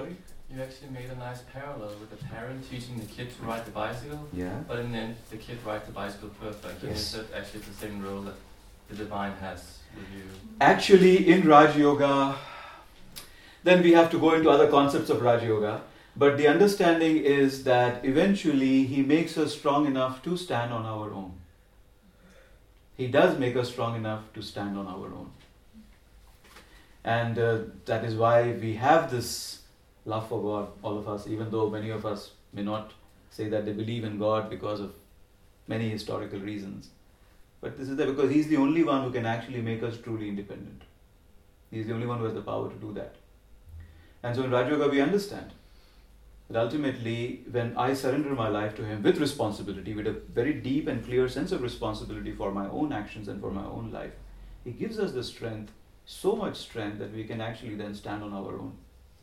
You actually made a nice parallel with the parent teaching the kid to ride the bicycle, Yeah. but in the end, the kid rides the bicycle perfect. And you Yes. said actually it's the same role that the divine has with you. Actually, in Raj Yoga, then we have to go into other concepts of Raj Yoga. But the understanding is that eventually he makes us strong enough to stand on our own. He does make us strong enough to stand on our own. And uh, that is why we have this love for God, all of us, even though many of us may not say that they believe in God because of many historical reasons. But this is there because He's the only one who can actually make us truly independent. He's the only one who has the power to do that. And so in Raj Yoga we understand that ultimately when I surrender my life to Him with responsibility, with a very deep and clear sense of responsibility for my own actions and for my own life, He gives us the strength, so much strength that we can actually then stand on our own.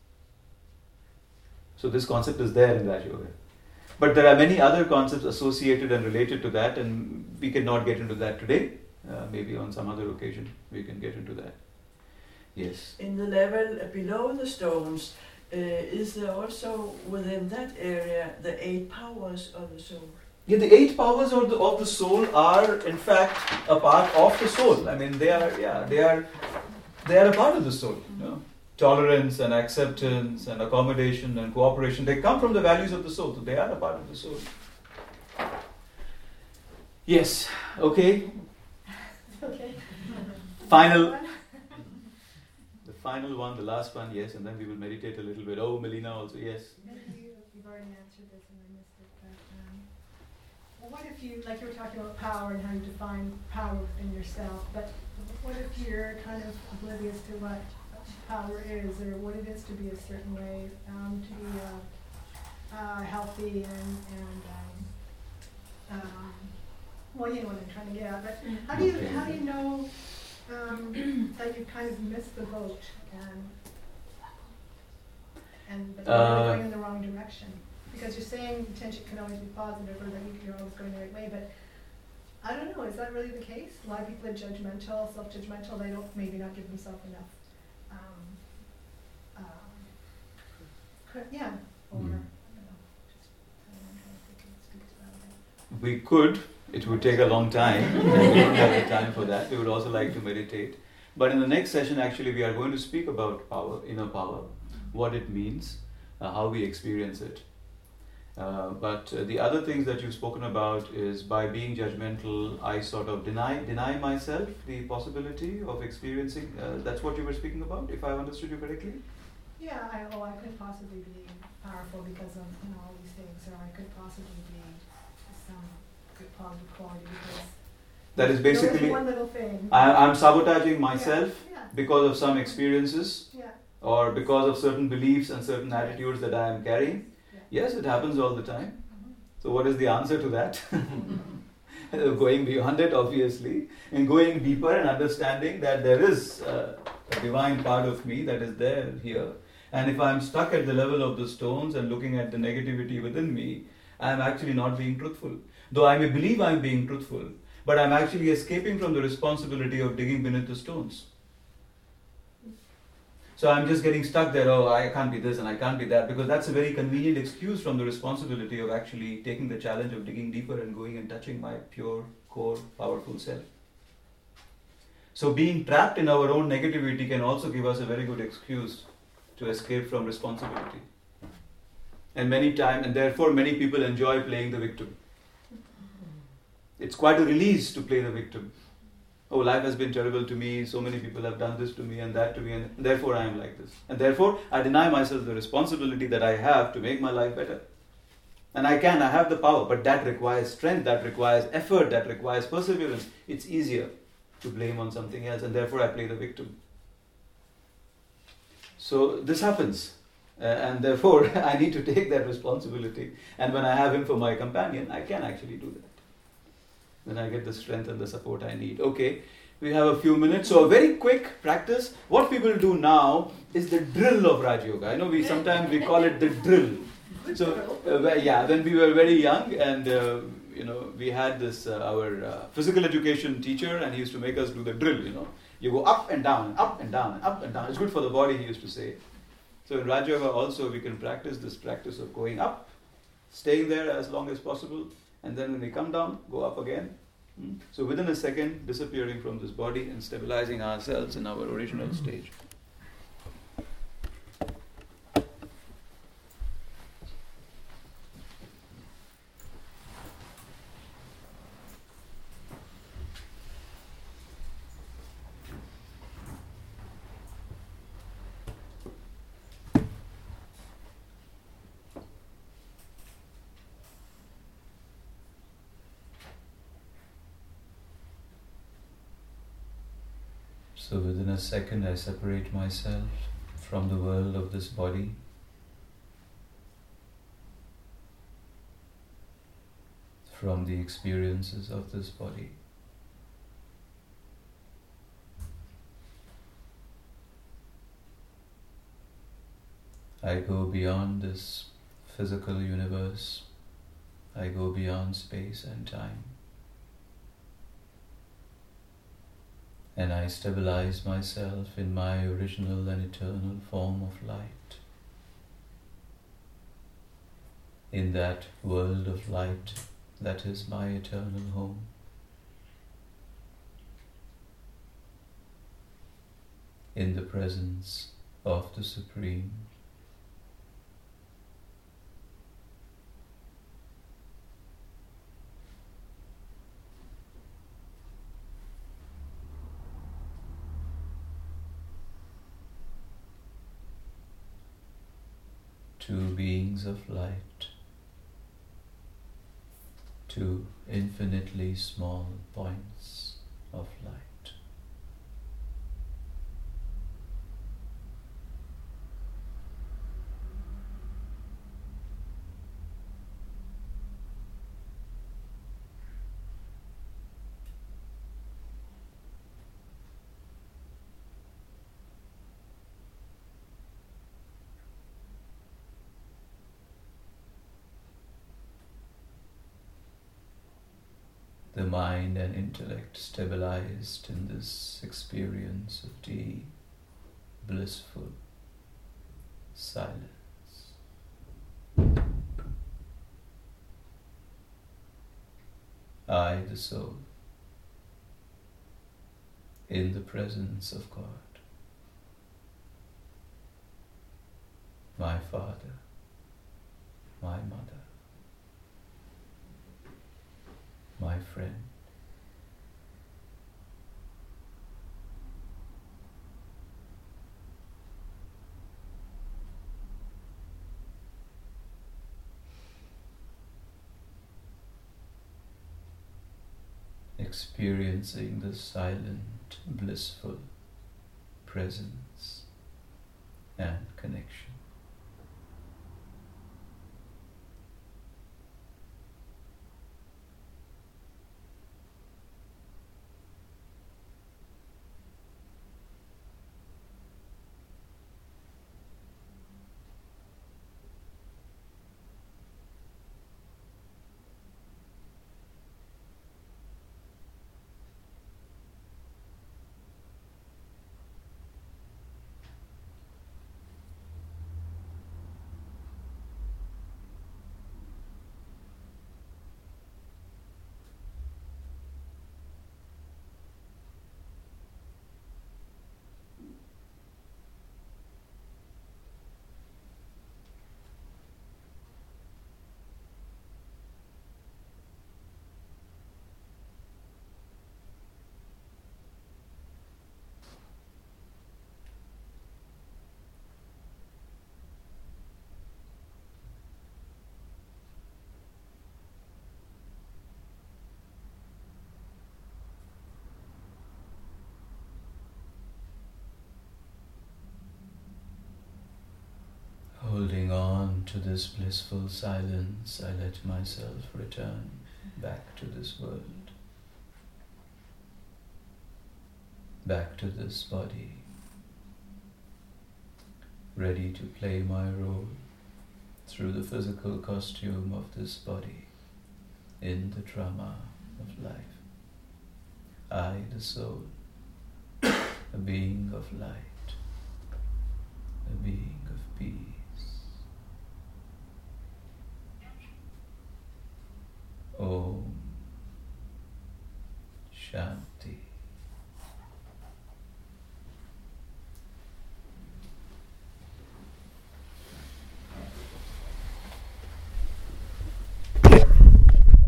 So this concept is there in Raj Yoga. But there are many other concepts associated and related to that, and we cannot get into that today. Uh, maybe on some other occasion we can get into that. Yes. In the level below the stones, uh, is there also within that area the eight powers of the soul? Yeah, the eight powers of the of the soul are in fact a part of the soul. I mean, they are yeah, they are they are a part of the soul. You know? Tolerance and acceptance and accommodation and cooperation, they come from the values of the soul. So they are a part of the soul. Yes. Okay. Okay. Final. The final one, the last one, yes, and then we will meditate a little bit. Oh, Melina also, yes. Maybe you, you've already answered this and I missed it, but um, well, what if you, like you were talking about power and how you define power within yourself, but what if you're kind of oblivious to what power is, or what it is to be a certain way, um, to be uh, uh, healthy and, and um, um, well, you know what I'm trying to get at, but how do you, how do you know um, that you kind of missed the boat and and but you're Uh, going in the wrong direction? Because you're saying intention can always be positive, or that you're always going the right way, but I don't know, is that really the case? A lot of people are judgmental, self-judgmental, they don't maybe not give themselves enough um, um, cre- yeah, or Mm. I don't know, just I don't know, I'm trying to think and speak to that a bit. We could. It would take a long time. We don't have the time for that. We would also like to meditate. But in the next session, actually, we are going to speak about power, inner power, what it means, uh, how we experience it. Uh, but uh, the other things that you've spoken about is by being judgmental, I sort of deny deny myself the possibility of experiencing. Uh, that's what you were speaking about, if I understood you correctly? Yeah, I, oh, I could possibly be powerful because of you know all these things, or I could possibly be some good positive quality because That is there was basically, one little thing. I, I'm sabotaging myself Yeah, because of some experiences yeah, or because of certain beliefs and certain attitudes that I am carrying. yeah. Yes, it happens all the time. Mhm. So what is the answer to that? Going beyond it, obviously, and going deeper and understanding that there is uh, a divine part of me that is there here. And if I'm stuck at the level of the stones and looking at the negativity within me, I'm actually not being truthful. Though I may believe I'm being truthful, but I'm actually escaping from the responsibility of digging beneath the stones. So I'm just getting stuck there, oh, I can't be this and I can't be that, because that's a very convenient excuse from the responsibility of actually taking the challenge of digging deeper and going and touching my pure, core, powerful self. So being trapped in our own negativity can also give us a very good excuse to escape from responsibility. And many times, and therefore many people enjoy playing the victim. It's quite a release to play the victim. Oh, life has been terrible to me, so many people have done this to me and that to me, and therefore I am like this. And therefore I deny myself the responsibility that I have to make my life better. And I can, I have the power, but that requires strength, that requires effort, that requires perseverance. It's easier to blame on something else, and therefore I play the victim. So this happens, uh, and therefore I need to take that responsibility. And when I have him for my companion, I can actually do that. Then I get the strength and the support I need. Okay, we have a few minutes. So a very quick practice. What people do now is the drill of Raj Yoga. I know we sometimes we call it the drill. So uh, yeah, when we were very young, and uh, you know, we had this uh, our uh, physical education teacher, and he used to make us do the drill. You know, you go up and down, up and down, up and down. It's good for the body, he used to say. So in Raja Yoga also we can practice this practice of going up, staying there as long as possible, and then when we come down, go up again. Hmm? So within a second, disappearing from this body and stabilizing ourselves in our original stage. So within a second I separate myself from the world of this body. From the experiences of this body. I go beyond this physical universe. I go beyond space and time. And I stabilize myself in my original and eternal form of light. In that world of light that is my eternal home. In the presence of the Supreme. Two beings of light, two infinitely small points of light. The mind and intellect stabilized in this experience of deep, blissful silence. I, the soul, in the presence of God, my Father, my Mother, my friend. Experiencing the silent, blissful presence and connection. Holding on to this blissful silence, I let myself return back to this world, back to this body, ready to play my role through the physical costume of this body in the drama of life. I, the soul, a being of light, a being of peace. Yeah.